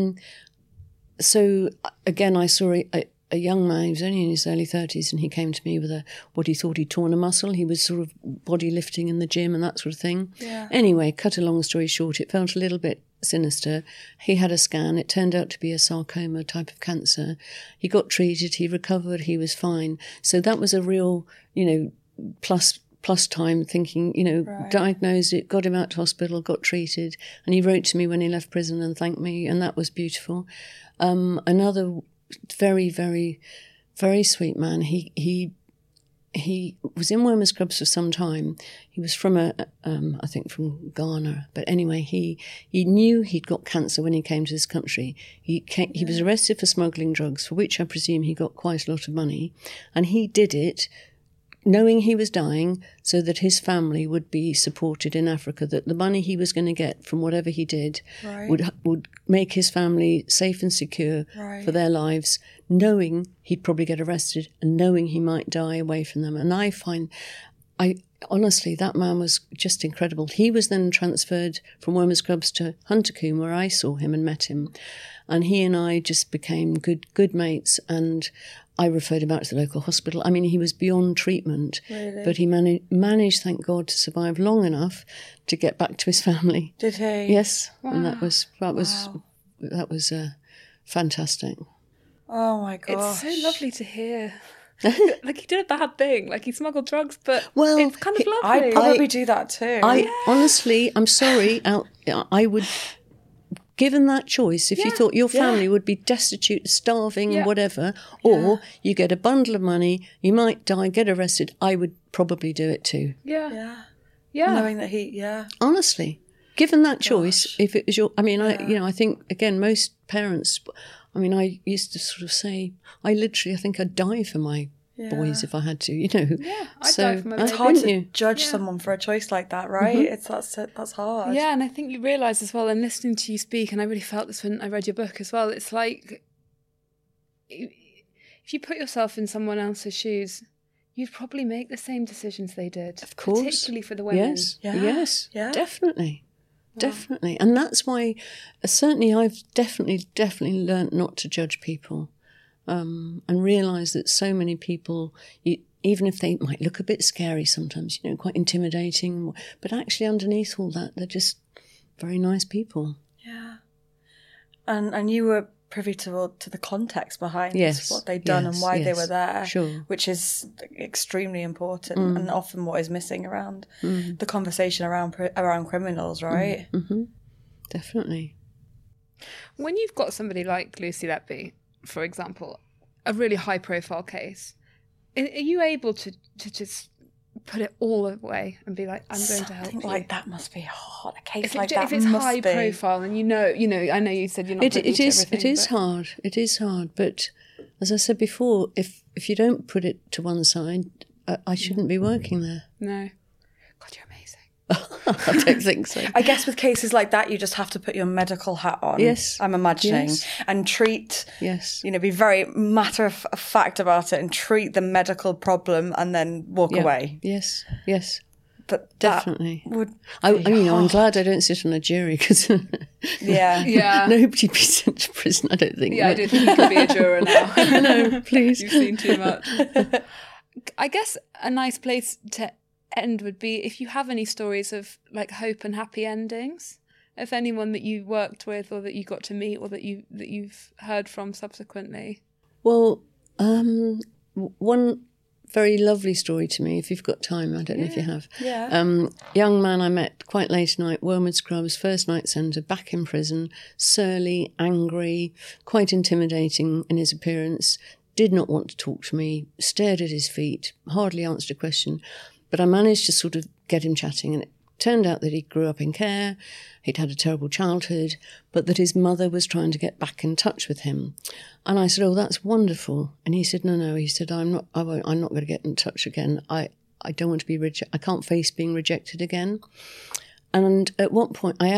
So again, I saw a young man, he was only in his early 30s, and he came to me with what he thought he'd torn a muscle. He was sort of body lifting in the gym and that sort of thing. Yeah. Anyway, cut a long story short, it felt a little bit sinister. He had a scan. It turned out to be a sarcoma type of cancer. He got treated. He recovered. He was fine. So that was a real, plus time thinking, diagnosed it, got him out to hospital, got treated. And he wrote to me when he left prison and thanked me. And that was beautiful. Another very, very, very sweet man. He was in Wormer Scrubs for some time. He was from I think from Ghana. But anyway, he knew he'd got cancer when he came to this country. He was arrested for smuggling drugs, for which I presume he got quite a lot of money. And he did it knowing he was dying so that his family would be supported in Africa, that the money he was going to get from whatever he did would make his family safe and secure for their lives, knowing he'd probably get arrested and knowing he might die away from them. And honestly, that man was just incredible. He was then transferred from Wormer Scrubs to Hunter Combe, where I saw him and met him. And he and I just became good mates, and I referred him out to the local hospital. I mean, he was beyond treatment, but he managed, thank God, to survive long enough to get back to his family. Did he? Yes, wow. And that was fantastic. Oh my gosh. It's so lovely to hear. Like, he did a bad thing, like he smuggled drugs, but it's kind of lovely. I'd probably do that too. Honestly, I'm sorry, I would... Given that choice, if you thought your family would be destitute, starving, whatever, or you get a bundle of money, you might die, get arrested, I would probably do it too. Yeah. Knowing that Honestly, given that choice, if it was your... I mean, I think, again, most parents... I mean, I used to sort of say, I think I'd die for my boys if I had to, Yeah, I'd die for my baby. It's hard to judge someone for a choice like that, right? Mm-hmm. That's hard. Yeah, and I think you realise as well, and listening to you speak, and I really felt this when I read your book as well, it's like, if you put yourself in someone else's shoes, you'd probably make the same decisions they did. Of course. Particularly for the women. Yes, definitely. Definitely. And that's why, certainly I've definitely learnt not to judge people. And realise that so many people, even if they might look a bit scary sometimes, quite intimidating, but actually underneath all that, they're just very nice people. Yeah. And you were privy to the context behind what they'd done and why they were there, which is extremely important and often what is missing around the conversation around criminals, right? Mm-hmm. Definitely. When you've got somebody like Lucy Letby, for example, a really high-profile case, are you able to just put it all away and be like, I'm going to help you? Something like that must be hard. A case if it's high-profile, and I know you said you're not privy to everything. It is hard. It is hard. But as I said before, if you don't put it to one side, I shouldn't be working there. No. God, you're amazing. I don't think so. I guess with cases like that, you just have to put your medical hat on. Yes. I'm imagining. Yes. And treat, yes. Be very matter of fact about it and treat the medical problem and then walk away. Yes. But definitely. I'm glad I don't sit on a jury because nobody'd be sent to prison, I don't think. Yeah, I don't think you could be a juror now. No, please. You've seen too much. I guess a nice place to end would be if you have any stories of like hope and happy endings, if anyone that you worked with or that you got to meet or that you've heard from subsequently. Well, one very lovely story to me, if you've got time, I don't know if you have. Young man I met quite late at night, Wormer Scrubs, first night centre, back in prison, surly, angry, quite intimidating in his appearance, did not want to talk to me, stared at his feet, hardly answered a question. But I managed to sort of get him chatting, and it turned out that he grew up in care, he'd had a terrible childhood, but that his mother was trying to get back in touch with him. And I said, "Oh, that's wonderful." And he said, No. He said, I'm not going to get in touch again. I don't want to be I can't face being rejected again. And at what point, I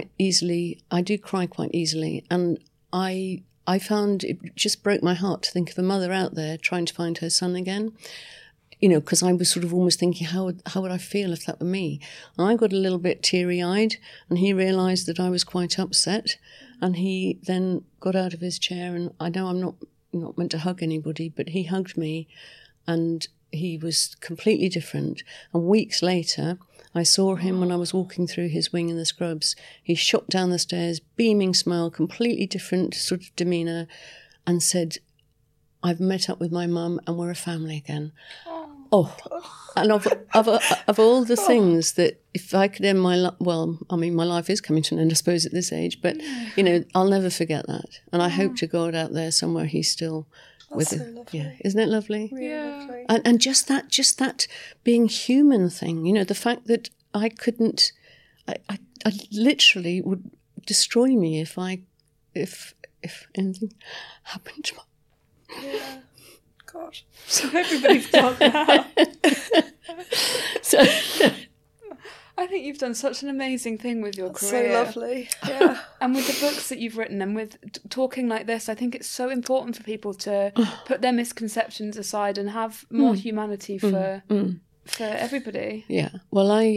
do cry quite easily. And I found it just broke my heart to think of a mother out there trying to find her son again. Because I was sort of almost thinking, how would I feel if that were me? And I got a little bit teary-eyed, and he realised that I was quite upset, and he then got out of his chair, and I know I'm not meant to hug anybody, but he hugged me, and he was completely different. And weeks later, I saw him when I was walking through his wing in the Scrubs. He shot down the stairs, beaming smile, completely different sort of demeanour, and said, "I've met up with my mum and we're a family again." Oh, and of all the things that if I could end my life, well, I mean, my life is coming to an end, I suppose, at this age, but, you know, I'll never forget that. And I hope to God out there somewhere he's still with it. Lovely. Yeah, isn't it lovely? Yeah. Lovely. And just that being human thing, you know, the fact that I couldn't, I literally would destroy me if anything happened to my... Yeah. God. So everybody's talking now. So, I think you've done such an amazing thing with your That's career. so lovely. Yeah. And with the books that you've written and with talking like this, I think it's so important for people to put their misconceptions aside and have more humanity for everybody. yeah. Well, I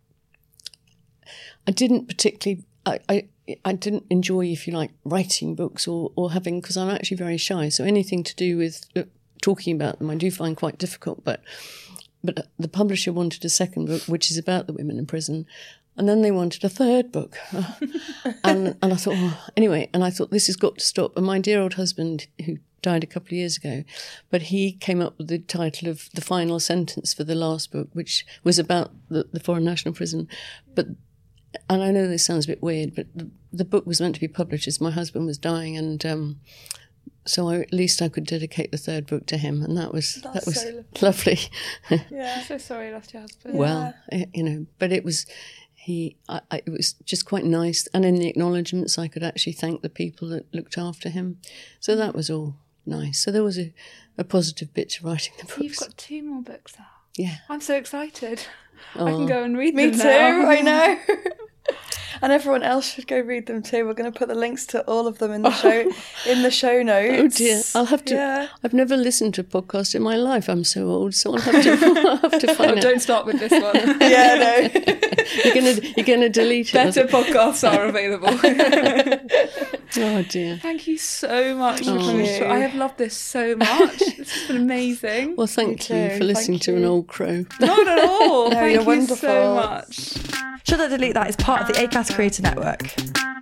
didn't particularly... I didn't enjoy, if you like, writing books or having... Because I'm actually very shy, so anything to do with talking about them I do find quite difficult, but the publisher wanted a second book, which is about the women in prison, and then they wanted a third book. and I thought, oh, anyway, and I thought, this has got to stop. And my dear old husband, who died a couple of years ago, but he came up with the title of The Final Sentence for the last book, which was about the Foreign National Prison. And I know this sounds a bit weird, but the book was meant to be published as my husband was dying, and so at least I could dedicate the third book to him, and that was so lovely. Yeah. I'm so sorry you lost your husband. Well, you know, but it was it was just quite nice, and in the acknowledgements I could actually thank the people that looked after him, so that was all nice. So there was a positive bit to writing the books. You've got 2 more books out. Yeah. I'm so excited. I can go and read Me them too, now. I know. And everyone else should go read them too. We're going to put the links to all of them in the show notes. Oh dear, I'll have to. Yeah. I've never listened to a podcast in my life. I'm so old, so I'll have to find out. Don't start with this one. Yeah, no. You're gonna delete it. Better podcasts are available. Oh dear. Thank you so much for Thank coming. you. I have loved this so much. This has been amazing. Well, thank Me you too, for listening thank to an you. old crow. Not at all. No, Thank you're you wonderful. so much. Should I Delete That is part of the Acast Creator Network.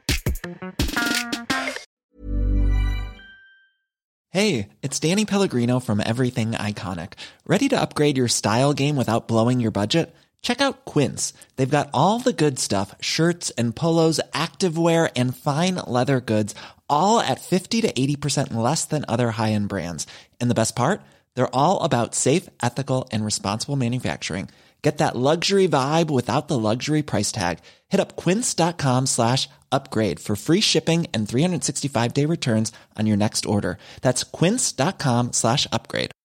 Hey, it's Danny Pellegrino from Everything Iconic. Ready to upgrade your style game without blowing your budget? Check out Quince. They've got all the good stuff, shirts and polos, activewear, and fine leather goods, all at 50 to 80% less than other high-end brands. And the best part? They're all about safe, ethical, and responsible manufacturing. Get that luxury vibe without the luxury price tag. Hit up quince.com/upgrade for free shipping and 365-day returns on your next order. That's quince.com/upgrade.